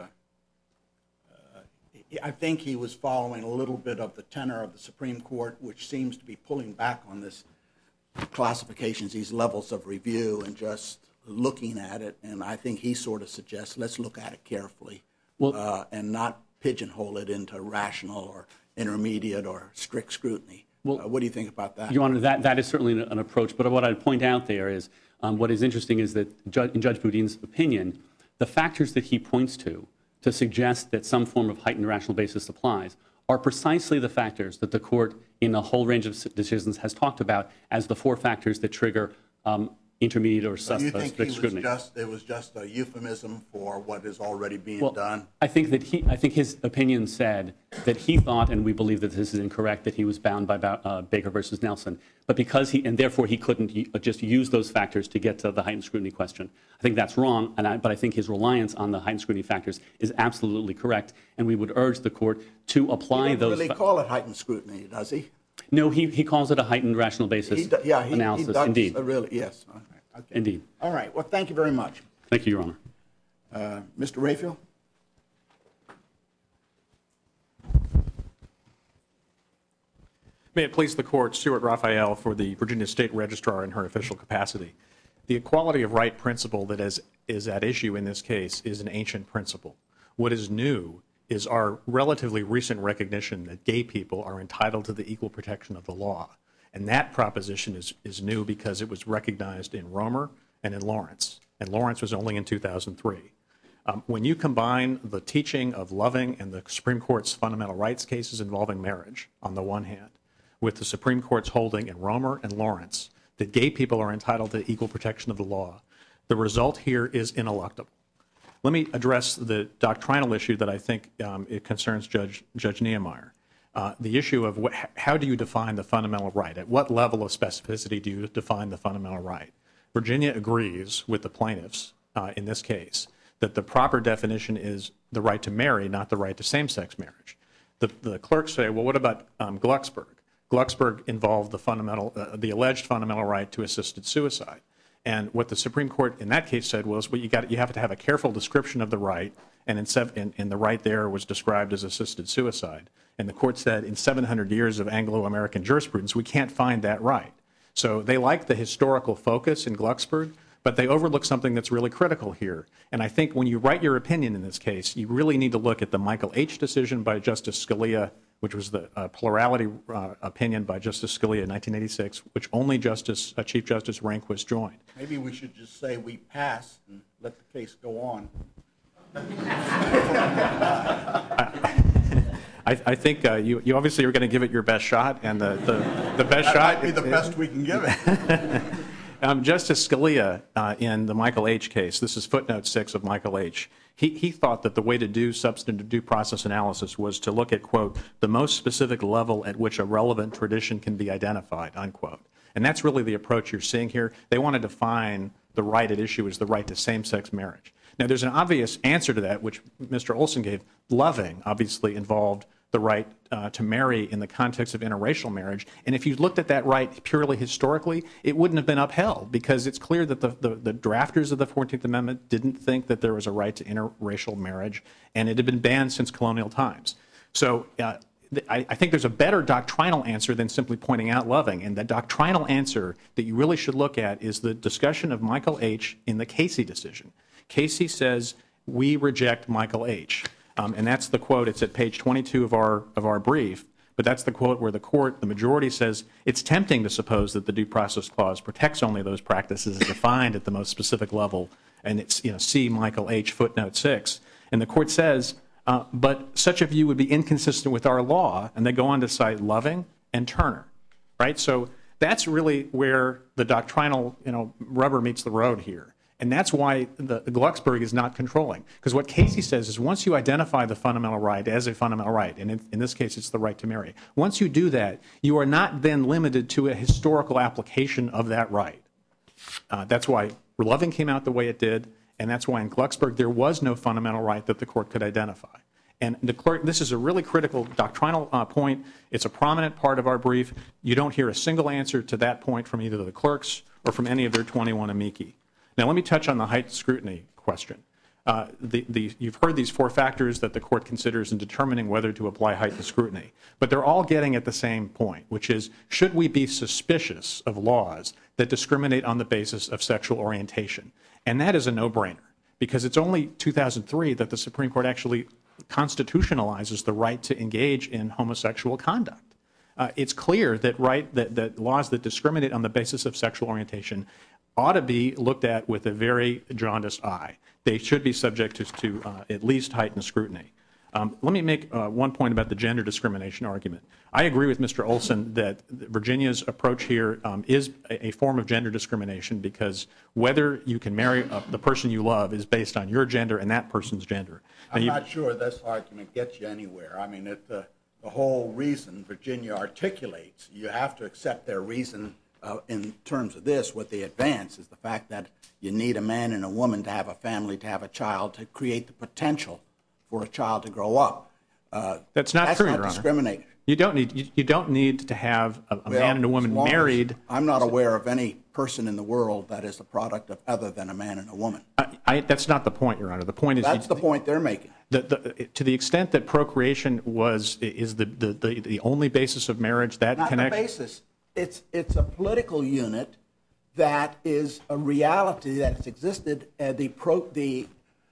Speaker 1: I think he was following a little bit of the tenor of the Supreme Court, which seems to be pulling back on this classifications, these levels of review, and just looking at it. And I think he sort of suggests, let's look at it carefully and not pigeonhole it into rational or intermediate or strict scrutiny. What do you think about that?
Speaker 7: Your Honor, that is certainly an approach. But what I'd point out there is what is interesting is that in Judge Boudin's opinion, the factors that he points to suggest that some form of heightened rational basis applies are precisely the factors that the court in a whole range of decisions has talked about as the 4 factors that trigger intermediate or
Speaker 1: So you think
Speaker 7: strict scrutiny.
Speaker 1: it was just a euphemism for what is already being done?
Speaker 7: I think his opinion said that he thought, and we believe that this is incorrect, that he was bound by Baker versus Nelson, but therefore he couldn't just use those factors to get to the heightened scrutiny question. I think that's wrong, but I think his reliance on the heightened scrutiny factors is absolutely correct, and we would urge the court to apply
Speaker 1: He
Speaker 7: those.
Speaker 1: doesn't really call it heightened scrutiny, does he?
Speaker 7: No, he calls it a heightened rational basis analysis.
Speaker 1: He does,
Speaker 7: Indeed.
Speaker 1: Really, yes. Okay.
Speaker 7: Indeed.
Speaker 1: All right. Well, thank you very much.
Speaker 7: Thank you, Your Honor.
Speaker 1: Mr. Rayfield?
Speaker 5: May it please the Court, Stuart Raphael for the Virginia State Registrar in her official capacity. The equality of right principle that is at issue in this case is an ancient principle. What is new is our relatively recent recognition that gay people are entitled to the equal protection of the law. And that proposition is new because it was recognized in Romer and in Lawrence. And Lawrence was only in 2003. When you combine the teaching of Loving and the Supreme Court's fundamental rights cases involving marriage, on the one hand, with the Supreme Court's holding in Romer and Lawrence that gay people are entitled to equal protection of the law, the result here is ineluctable. Let me address the doctrinal issue that I think it concerns Judge Niemeyer. The issue of how do you define the fundamental right? At what level of specificity do you define the fundamental right? Virginia agrees with the plaintiffs in this case that the proper definition is the right to marry, not the right to same-sex marriage. The clerks say, well, what about Glucksberg? Glucksberg involved the alleged fundamental right to assisted suicide. And what the Supreme Court in that case said was, well, you have to have a careful description of the right, and the right there was described as assisted suicide. And the court said, in 700 years of Anglo-American jurisprudence, we can't find that right. So they like the historical focus in Glucksberg, but they overlook something that's really critical here. And I think when you write your opinion in this case, you really need to look at the Michael H. decision by Justice Scalia, which was the plurality opinion by Justice Scalia in 1986, which only Chief Justice Rehnquist joined.
Speaker 1: Maybe we should just say we pass and let the case go on.
Speaker 5: I think you obviously are going to give it your best shot, and the best
Speaker 1: That
Speaker 5: shot
Speaker 1: might be the best we can give it.
Speaker 5: Justice Scalia in the Michael H. case, this is footnote 6 of Michael H., he thought that the way to do substantive due process analysis was to look at, quote, the most specific level at which a relevant tradition can be identified, unquote. And that's really the approach you're seeing here. They want to define the right at issue as the right to same-sex marriage. Now, there's an obvious answer to that, which Mr. Olson gave. Loving obviously involved the right to marry in the context of interracial marriage. And if you looked at that right purely historically, it wouldn't have been upheld, because it's clear that the drafters of the 14th Amendment didn't think that there was a right to interracial marriage, and it had been banned since colonial times. So I think there's a better doctrinal answer than simply pointing out Loving. And the doctrinal answer that you really should look at is the discussion of Michael H. in the Casey decision. Casey says, we reject Michael H. And that's the quote. It's at page 22 of our brief. But that's the quote where the majority says, it's tempting to suppose that the Due Process Clause protects only those practices as defined at the most specific level. And it's, see Michael H. footnote 6. And the court says, but such a view would be inconsistent with our law. And they go on to cite Loving and Turner, right? So that's really where the doctrinal, rubber meets the road here. And that's why the Glucksberg is not controlling. Because what Casey says is once you identify the fundamental right as a fundamental right, and in this case it's the right to marry, once you do that, you are not then limited to a historical application of that right. That's why Loving came out the way it did, and that's why in Glucksberg there was no fundamental right that the court could identify. And this is a really critical doctrinal point. It's a prominent part of our brief. You don't hear a single answer to that point from either the clerks or from any of their 21 amici. Now, let me touch on the heightened scrutiny question. You've heard these 4 factors that the court considers in determining whether to apply heightened scrutiny. But they're all getting at the same point, which is, should we be suspicious of laws that discriminate on the basis of sexual orientation? And that is a no-brainer, because it's only 2003 that the Supreme Court actually constitutionalizes the right to engage in homosexual conduct. It's clear that laws that discriminate on the basis of sexual orientation ought to be looked at with a very jaundiced eye. They should be subject to at least heightened scrutiny. Let me make one point about the gender discrimination argument. I agree with Mr. Olson that Virginia's approach here is a form of gender discrimination because whether you can marry the person you love is based on your gender and that person's gender.
Speaker 1: I'm not sure this argument gets you anywhere. I mean, the whole reason Virginia articulates, you have to accept their reason in terms of this. What they advance is the fact that you need a man and a woman to have a family, to have a child, to create the potential for a child to grow up.
Speaker 5: That's not true, Your Honor.
Speaker 1: That's not discrimination.
Speaker 5: You don't need to have a man and a woman married.
Speaker 1: I'm not aware of any person in the world that is the product of other than a man and a woman.
Speaker 5: That's not the point, Your Honor. The point is
Speaker 1: that's the point they're making.
Speaker 5: To the extent that procreation is the only basis of marriage, that
Speaker 1: not
Speaker 5: connects.
Speaker 1: The basis. It's a political unit that is a reality that's existed. The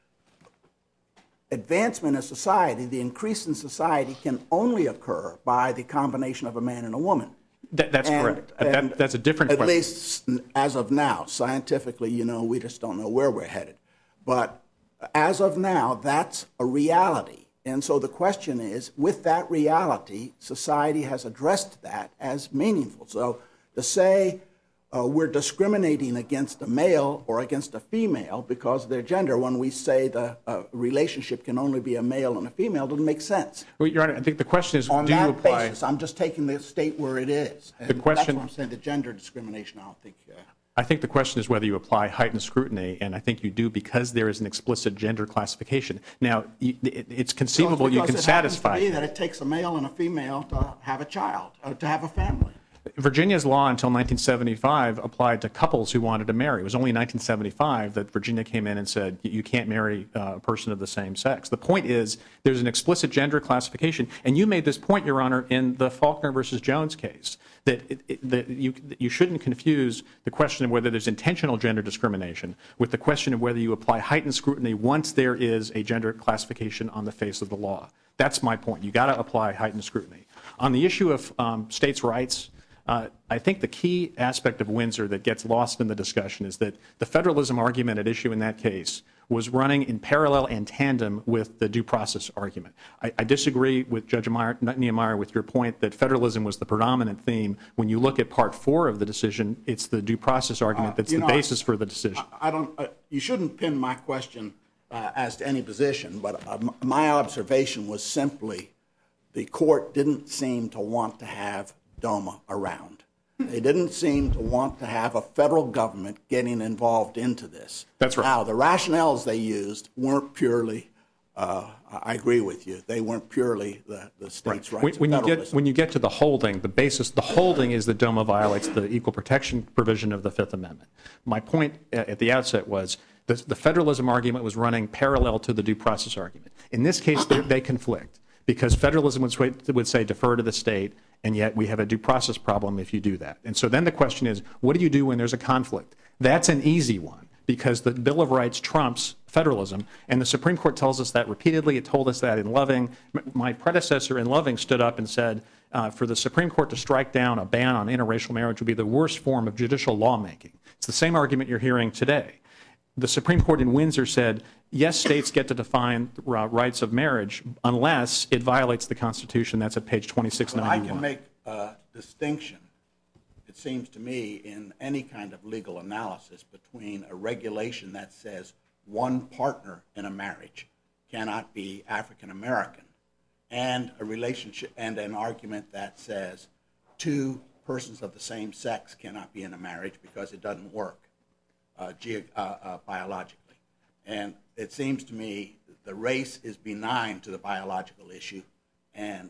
Speaker 1: advancement of society, the increase in society, can only occur by the combination of a man and a woman.
Speaker 5: That's correct. That's a different question.
Speaker 1: At least as of now, scientifically, we just don't know where we're headed. But as of now, that's a reality. And so the question is, with that reality, society has addressed that as meaningful. So to say we're discriminating against a male or against a female because of their gender when we say the relationship can only be a male and a female doesn't make sense.
Speaker 5: Well, Your Honor, I think the question is,
Speaker 1: on
Speaker 5: do you
Speaker 1: that
Speaker 5: apply?
Speaker 1: basis, I'm just taking the state where it is.
Speaker 5: The question.
Speaker 1: That's what I'm saying. The gender discrimination, I don't think.
Speaker 5: I think the question is whether you apply heightened scrutiny, and I think you do because there is an explicit gender classification. Now, it's conceivable you can satisfy.
Speaker 1: It happens to be that it takes a male and a female to have a child, or to have a family.
Speaker 5: Virginia's law until 1975 applied to couples who wanted to marry. It was only in 1975 that Virginia came in and said you can't marry a person of the same sex. The point is there's an explicit gender classification, and you made this point, Your Honor, in the Faulkner versus Jones case, that you shouldn't confuse the question of whether there's intentional gender discrimination with the question of whether you apply heightened scrutiny once there is a gender classification on the face of the law. That's my point. You got to apply heightened scrutiny. On the issue of states' rights, I think the key aspect of Windsor that gets lost in the discussion is that the federalism argument at issue in that case was running in parallel and tandem with the due process argument. I disagree with Judge Niemeyer with your point that federalism was the predominant theme. When you look at Part 4 of the decision, it's the due process argument that's the basis for the decision.
Speaker 1: You shouldn't pin my question as to any position, but my observation was simply the court didn't seem to want to have DOMA around. They didn't seem to want to have a federal government getting involved into this.
Speaker 5: That's right.
Speaker 1: Now, the rationales they used weren't purely, I agree with you, they weren't purely the states' rights.
Speaker 5: When you get to the holding, the holding is that DOMA violates the equal protection provision of the Fifth Amendment. My point at the outset was the federalism argument was running parallel to the due process argument. In this case, they conflict because federalism would say defer to the state, and yet we have a due process problem if you do that. And so then the question is, what do you do when there's a conflict? That's an easy one because the Bill of Rights trumps federalism, and the Supreme Court tells us that repeatedly. It told us that in Loving. My predecessor in Loving stood up and said, for the Supreme Court to strike down a ban on interracial marriage would be the worst form of judicial lawmaking. It's the same argument you're hearing today. The Supreme Court in Windsor said, yes, states get to define rights of marriage unless it violates the Constitution. That's at page 2691.
Speaker 1: I can make a distinction, it seems to me, in any kind of legal analysis between a regulation that says one partner in a marriage cannot be African American and a relationship and an argument that says two persons of the same sex cannot be in a marriage because it doesn't work biologically. And it seems to me the race is benign to the biological issue, and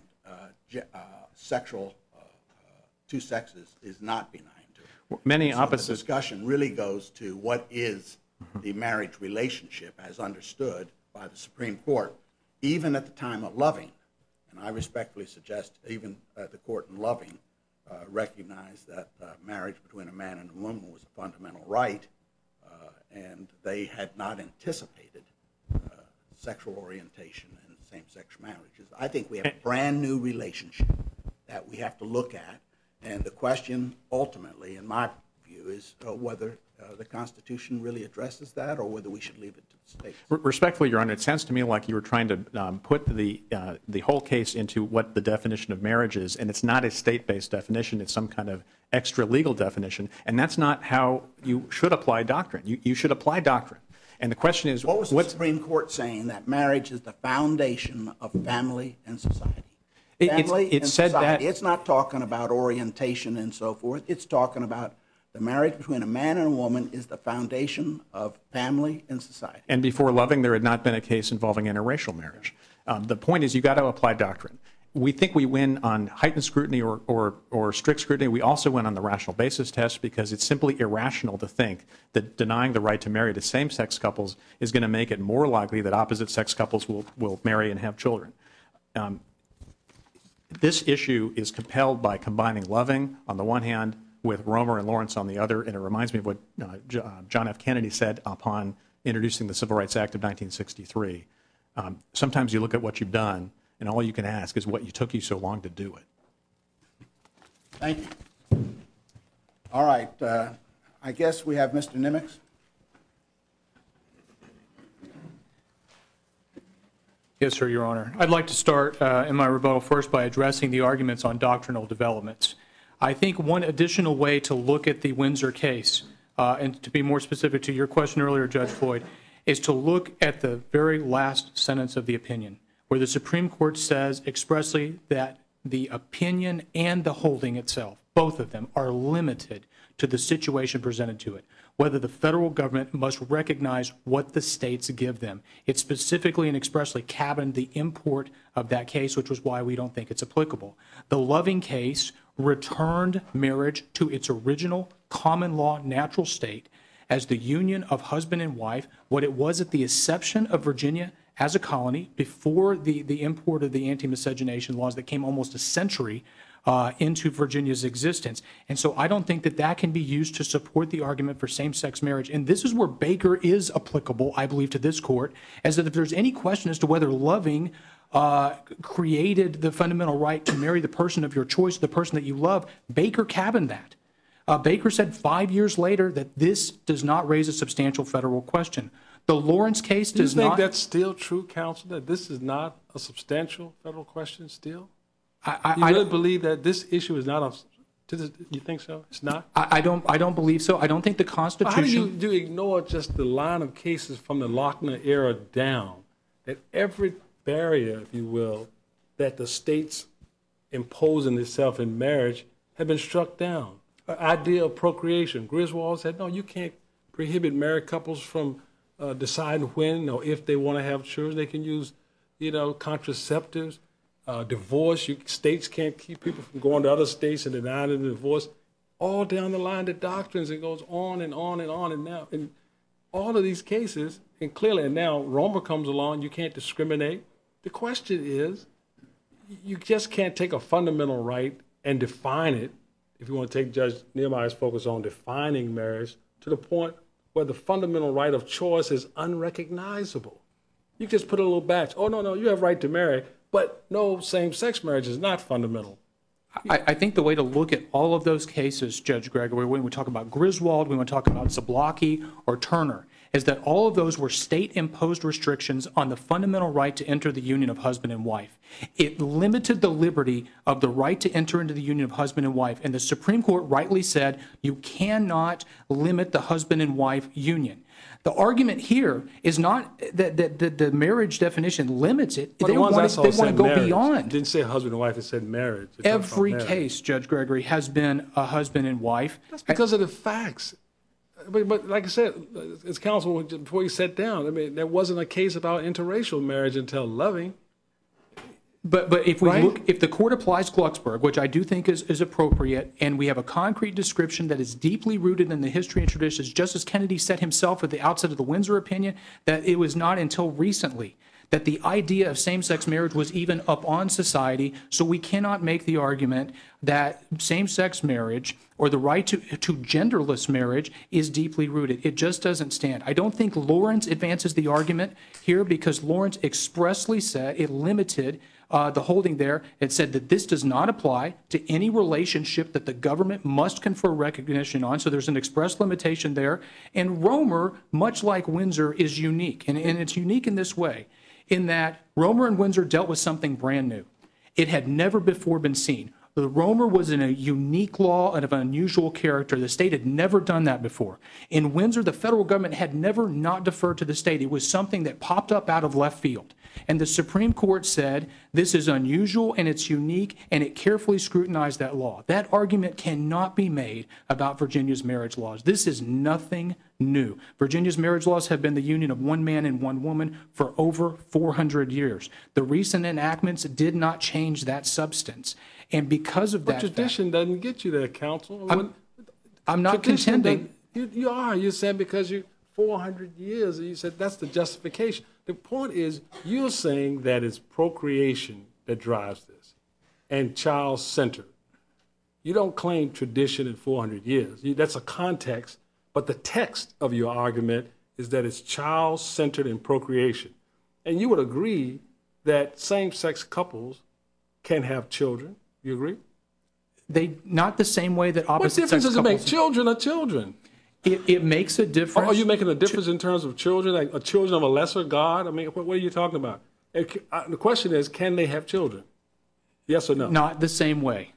Speaker 1: sexual two sexes is not benign to it.
Speaker 5: Many
Speaker 1: so
Speaker 5: opposites.
Speaker 1: The discussion really goes to what is the marriage relationship as understood by the Supreme Court, even at the time of Loving. And I respectfully suggest even the court in Loving recognized that marriage between a man and a woman was a fundamental right, and they had not anticipated sexual orientation and same-sex marriages. I think we have a brand new relationship that we have to look at, and the question ultimately, in my view, is whether the Constitution really addresses that or whether we should leave it to the States.
Speaker 5: Respectfully, Your Honor, it sounds to me like you were trying to put the whole case into what the definition of marriage is, and it's not a state-based definition. It's some kind of extra-legal definition, and that's not how you should apply doctrine. You should apply doctrine. And the question is,
Speaker 1: what was the Supreme Court saying? That marriage is the foundation of family and society. Family and society. It's not talking about orientation and so forth. It's talking about the marriage between a man and a woman is the foundation of family and society.
Speaker 5: And before Loving, there had not been a case involving interracial marriage. The point is, you got to apply doctrine. We think we win on heightened scrutiny or strict scrutiny. We also win on the rational basis test because it's simply irrational to think that denying the right to marry to same-sex couples is going to make it more likely that opposite-sex couples will marry and have children. This issue is compelled by combining Loving on the one hand with Romer and Lawrence on the other, and it reminds me of what John F. Kennedy said upon introducing the Civil Rights Act of 1963. Sometimes you look at what you've done, and all you can ask is what took you so long to do it.
Speaker 1: Thank you. All right. I guess we have Mr. Nimitz.
Speaker 5: Yes, sir, Your Honor. I'd like to start in my rebuttal first by addressing the arguments on doctrinal developments. I think one additional way to look at the Windsor case, and to be more specific to your question earlier, Judge Floyd, is to look at the very last sentence of the opinion, where the Supreme Court says expressly that the opinion and the holding itself, both of them, are limited to the situation presented to it, whether the federal government must recognize what the states give them. It specifically and expressly cabined the import of that case, which was why we don't think it's applicable. The Loving case returned marriage to its original common law natural state as the union of husband and wife, what it was at the inception of Virginia as a colony before the import of the anti-miscegenation laws that came almost a century into Virginia's existence. And so I don't think that that can be used to support the argument for same-sex marriage. And this is where Baker is applicable, I believe, to this court, as that if there's any question as to whether Loving created the fundamental right to marry the person of your choice, the person that you love, Baker cabined that. Baker said 5 years later that this does not raise a substantial federal question. The Lawrence case does not.
Speaker 4: Do you think that's still true, counsel, that this is not a substantial federal question still? You really believe that this issue is not a, you think so? It's not?
Speaker 5: I don't believe so. I don't think the Constitution.
Speaker 4: How do you ignore just the line of cases from the Lochner era down, that every barrier, if you will, that the states imposing itself in marriage have been struck down? The idea of procreation. Griswold said, no, you can't prohibit married couples from deciding when or if they want to have children. They can use, contraceptives. Divorce, states can't keep people from going to other states and denying them the divorce. All down the line, the doctrines, it goes on and on and on. And now, in all of these cases, and clearly, and now Romer comes along, you can't discriminate. The question is, you just can't take a fundamental right and define it, if you want to take Judge Nehemiah's focus on defining marriage, to the point where the fundamental right of choice is unrecognizable. You just put a little batch. Oh, no, you have right to marry. But no, same-sex marriage is not fundamental.
Speaker 5: I think the way to look at all of those cases, Judge Gregory, when we talk about Griswold, when we talk about Zablocki or Turner, is that all of those were state-imposed restrictions on the fundamental right to enter the union of husband and wife. It limited the liberty of the right to enter into the union of husband and wife, and the Supreme Court rightly said you cannot limit the husband and wife union. The argument here is not that the marriage definition limits it.
Speaker 4: Well,
Speaker 5: they want to go beyond.
Speaker 4: It didn't say husband and wife, it said marriage.
Speaker 5: Every case, Judge Gregory, has been a husband and wife.
Speaker 4: That's because of the facts. But like I said, as counsel, before you sat down, there wasn't a case about interracial marriage until Loving.
Speaker 5: But if we look, if the court applies Glucksberg, which I do think is appropriate, and we have a concrete description that is deeply rooted in the history and traditions, Justice Kennedy said himself at the outset of the Windsor opinion that it was not until recently that the idea of same-sex marriage was even up on society, so we cannot make the argument that same-sex marriage or the right to genderless marriage is deeply rooted. It just doesn't stand. I don't think Lawrence advances the argument here because Lawrence expressly said it limited the holding there. It said that this does not apply to any relationship that the government must confer recognition on. So there's an express limitation there. And Romer, much like Windsor, is unique. And it's unique in this way, in that Romer and Windsor dealt with something brand new. It had never before been seen. The Romer was in a unique law and of unusual character. The state had never done that before. In Windsor, the federal government had never not deferred to the state. It was something that popped up out of left field. And the Supreme Court said this is unusual and it's unique, and it carefully scrutinized that law. That argument cannot be made about Virginia's marriage laws. This is nothing new. Virginia's marriage laws have been the union of one man and one woman for over 400 years. The recent enactments did not change that substance. And because of that,
Speaker 4: but tradition doesn't get you there, counsel.
Speaker 5: I'm not contending.
Speaker 4: You are. You said because you 400 years, you said that's the justification. The point is, you're saying that it's procreation that drives this, and child-centered. You don't claim tradition in 400 years. That's a context, but the text of your argument is that it's child-centered and procreation. And you would agree that same-sex couples can have children. You agree?
Speaker 5: Not the same way that opposite sex couples.
Speaker 4: What difference does it make? Children are children.
Speaker 5: It makes a difference.
Speaker 4: Are you making a difference in terms of children, like children of a lesser God? I mean, what are you talking about? The question is, can they have children? Yes or no?
Speaker 5: Not the same way.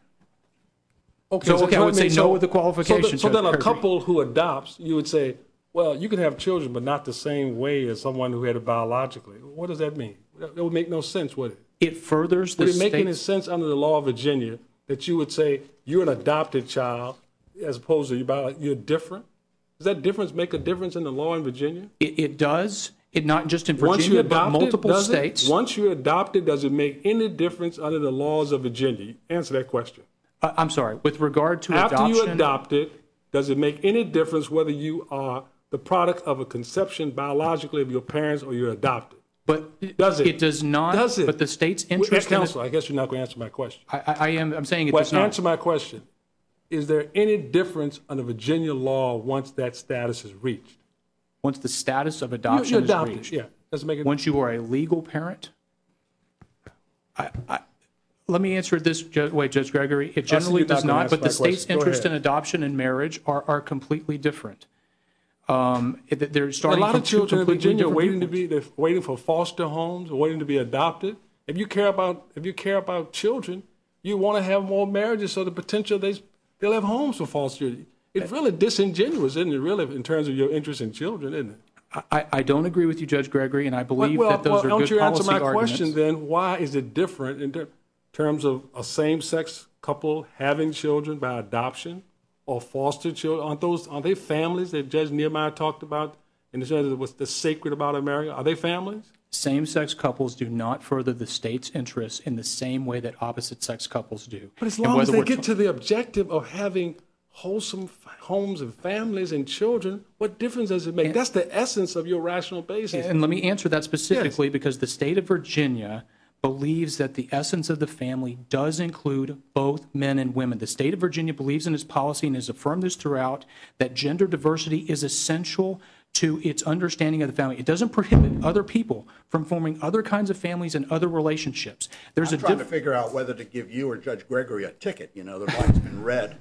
Speaker 4: Okay,
Speaker 5: so I would say no with the qualification.
Speaker 4: So then a couple who adopts, you would say, well, you can have children, but not the same way as someone who had it biologically. What does that mean? It would make no sense, would it?
Speaker 5: It furthers the
Speaker 4: Would it make any sense under the law of Virginia that you would say you're an adopted child as opposed to you're different? Does that difference make a difference in the law in Virginia?
Speaker 5: It does. It not just in Virginia, but multiple states.
Speaker 4: Once you're adopted, does it make any difference under the laws of Virginia? Answer that question.
Speaker 5: I'm sorry. With regard to
Speaker 4: adoption. After you adopt it, does it make any difference whether you are the product of a conception biologically of your parents or you're adopted?
Speaker 5: But
Speaker 4: does it?
Speaker 5: It does not.
Speaker 4: Does it?
Speaker 5: But the state's interest.
Speaker 4: Counsel, I guess you're not going to answer my question.
Speaker 5: I'm saying it does not.
Speaker 4: Answer my question. Is there any difference under Virginia law once that status is reached?
Speaker 5: Once the status of adoption is reached?
Speaker 4: Yeah. Does it make
Speaker 5: once you are a legal parent? Let me answer it this way, Judge Gregory. It generally does not, but the state's interest in adoption and marriage are completely different. They're starting
Speaker 4: a lot of children in Virginia
Speaker 5: they're
Speaker 4: waiting for foster homes, waiting to be adopted. If you care about children, you want to have more marriages so the potential they'll have homes for foster children. It's really disingenuous, isn't it, really, in terms of your interest in children, isn't it?
Speaker 5: I don't agree with you, Judge Gregory, and I believe that those are good policy arguments.
Speaker 4: Don't you answer my question then? Why is it different in terms of a same-sex couple having children by adoption or foster children? Aren't they families that Judge Nehemiah talked about in terms of what's the sacred about America? Are they families?
Speaker 5: Same-sex couples do not further the state's interests in the same way that opposite-sex couples do.
Speaker 4: But as long as they get to the objective of having wholesome homes and families and children, what difference does it make? That's the essence of your rational basis.
Speaker 5: And let me answer that specifically because the state of Virginia believes that the essence of the family does include both men and women. The state of Virginia believes in its policy and has affirmed this throughout, that gender diversity is essential to its understanding of the family. It doesn't prohibit other people from forming other kinds of families and other relationships.
Speaker 1: I'm trying to figure out whether to give you or Judge Gregory a ticket. You know, the light's been red.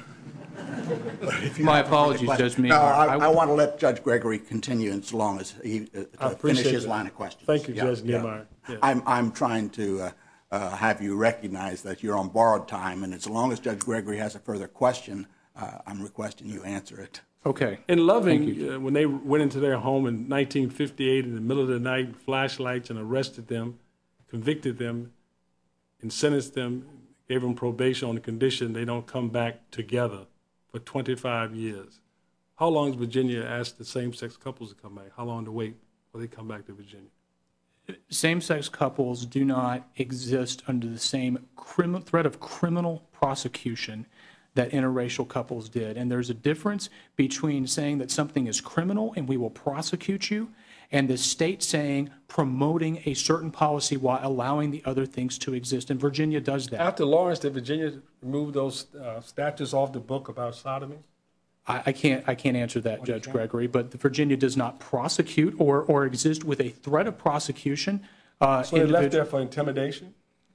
Speaker 5: My apologies, Judge Meehan.
Speaker 1: No, I want to let Judge Gregory continue as long as he finishes his line of questions.
Speaker 4: Thank you, Judge Nehemiah.
Speaker 1: Yeah. I'm trying to have you recognize that you're on borrowed time, and as long as Judge Gregory has a further question, I'm requesting you answer it.
Speaker 5: Okay.
Speaker 4: In Loving, when they went into their home in 1958 in the middle of the night, flashlights, and arrested them, convicted them, and sentenced them, gave them probation on the condition they don't come back together for 25 years. How long has Virginia asked the same-sex couples to come back? How long to wait before they come back to Virginia?
Speaker 5: Same-sex couples do not exist under the same threat of criminal prosecution that interracial couples did. And there's a difference between saying that something is criminal and we will prosecute you, and the state saying promoting a certain policy while allowing the other things to exist. And Virginia does that.
Speaker 4: After Lawrence, did Virginia remove those statutes off the book about sodomy?
Speaker 5: I can't answer that, Judge Gregory, but Virginia does not prosecute or exist with a threat of prosecution.
Speaker 4: So they left there for intimidation?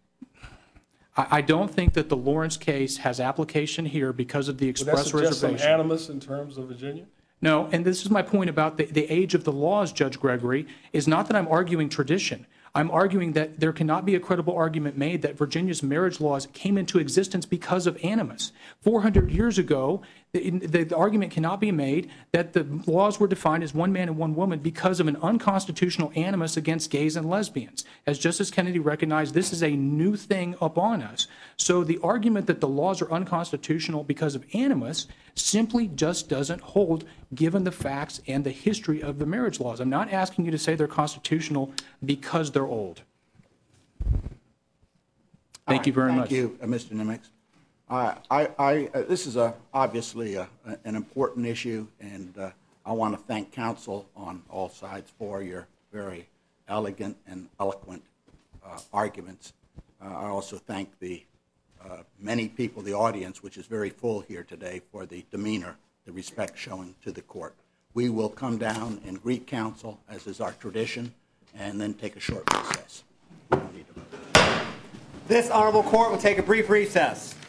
Speaker 5: I don't think that the Lawrence case has application here because of the
Speaker 4: Would that
Speaker 5: express
Speaker 4: suggest some
Speaker 5: reservation.
Speaker 4: animus in terms of Virginia?
Speaker 5: No, and this is my point about the age of the laws, Judge Gregory, is not that I'm arguing tradition. I'm arguing that there cannot be a credible argument made that Virginia's marriage laws came into existence because of animus. 400 years ago, the argument cannot be made that the laws were defined as one man and one woman because of an unconstitutional animus against gays and lesbians. As Justice Kennedy recognized, this is a new thing upon us. So the argument that the laws are unconstitutional because of animus simply just doesn't hold given the facts and the history of the marriage laws. I'm not asking you to say they're constitutional because they're old. Thank you very much.
Speaker 1: Thank you, Mr. Nimitz. This is obviously an important issue, and I want to thank counsel on all sides for your very elegant and eloquent arguments. I also thank the many people, the audience, which is very full here today, for the demeanor, the respect shown to the court. We will come down and greet counsel, as is our tradition, and then take a short recess. We don't need to vote.
Speaker 8: This honorable court will take a brief recess.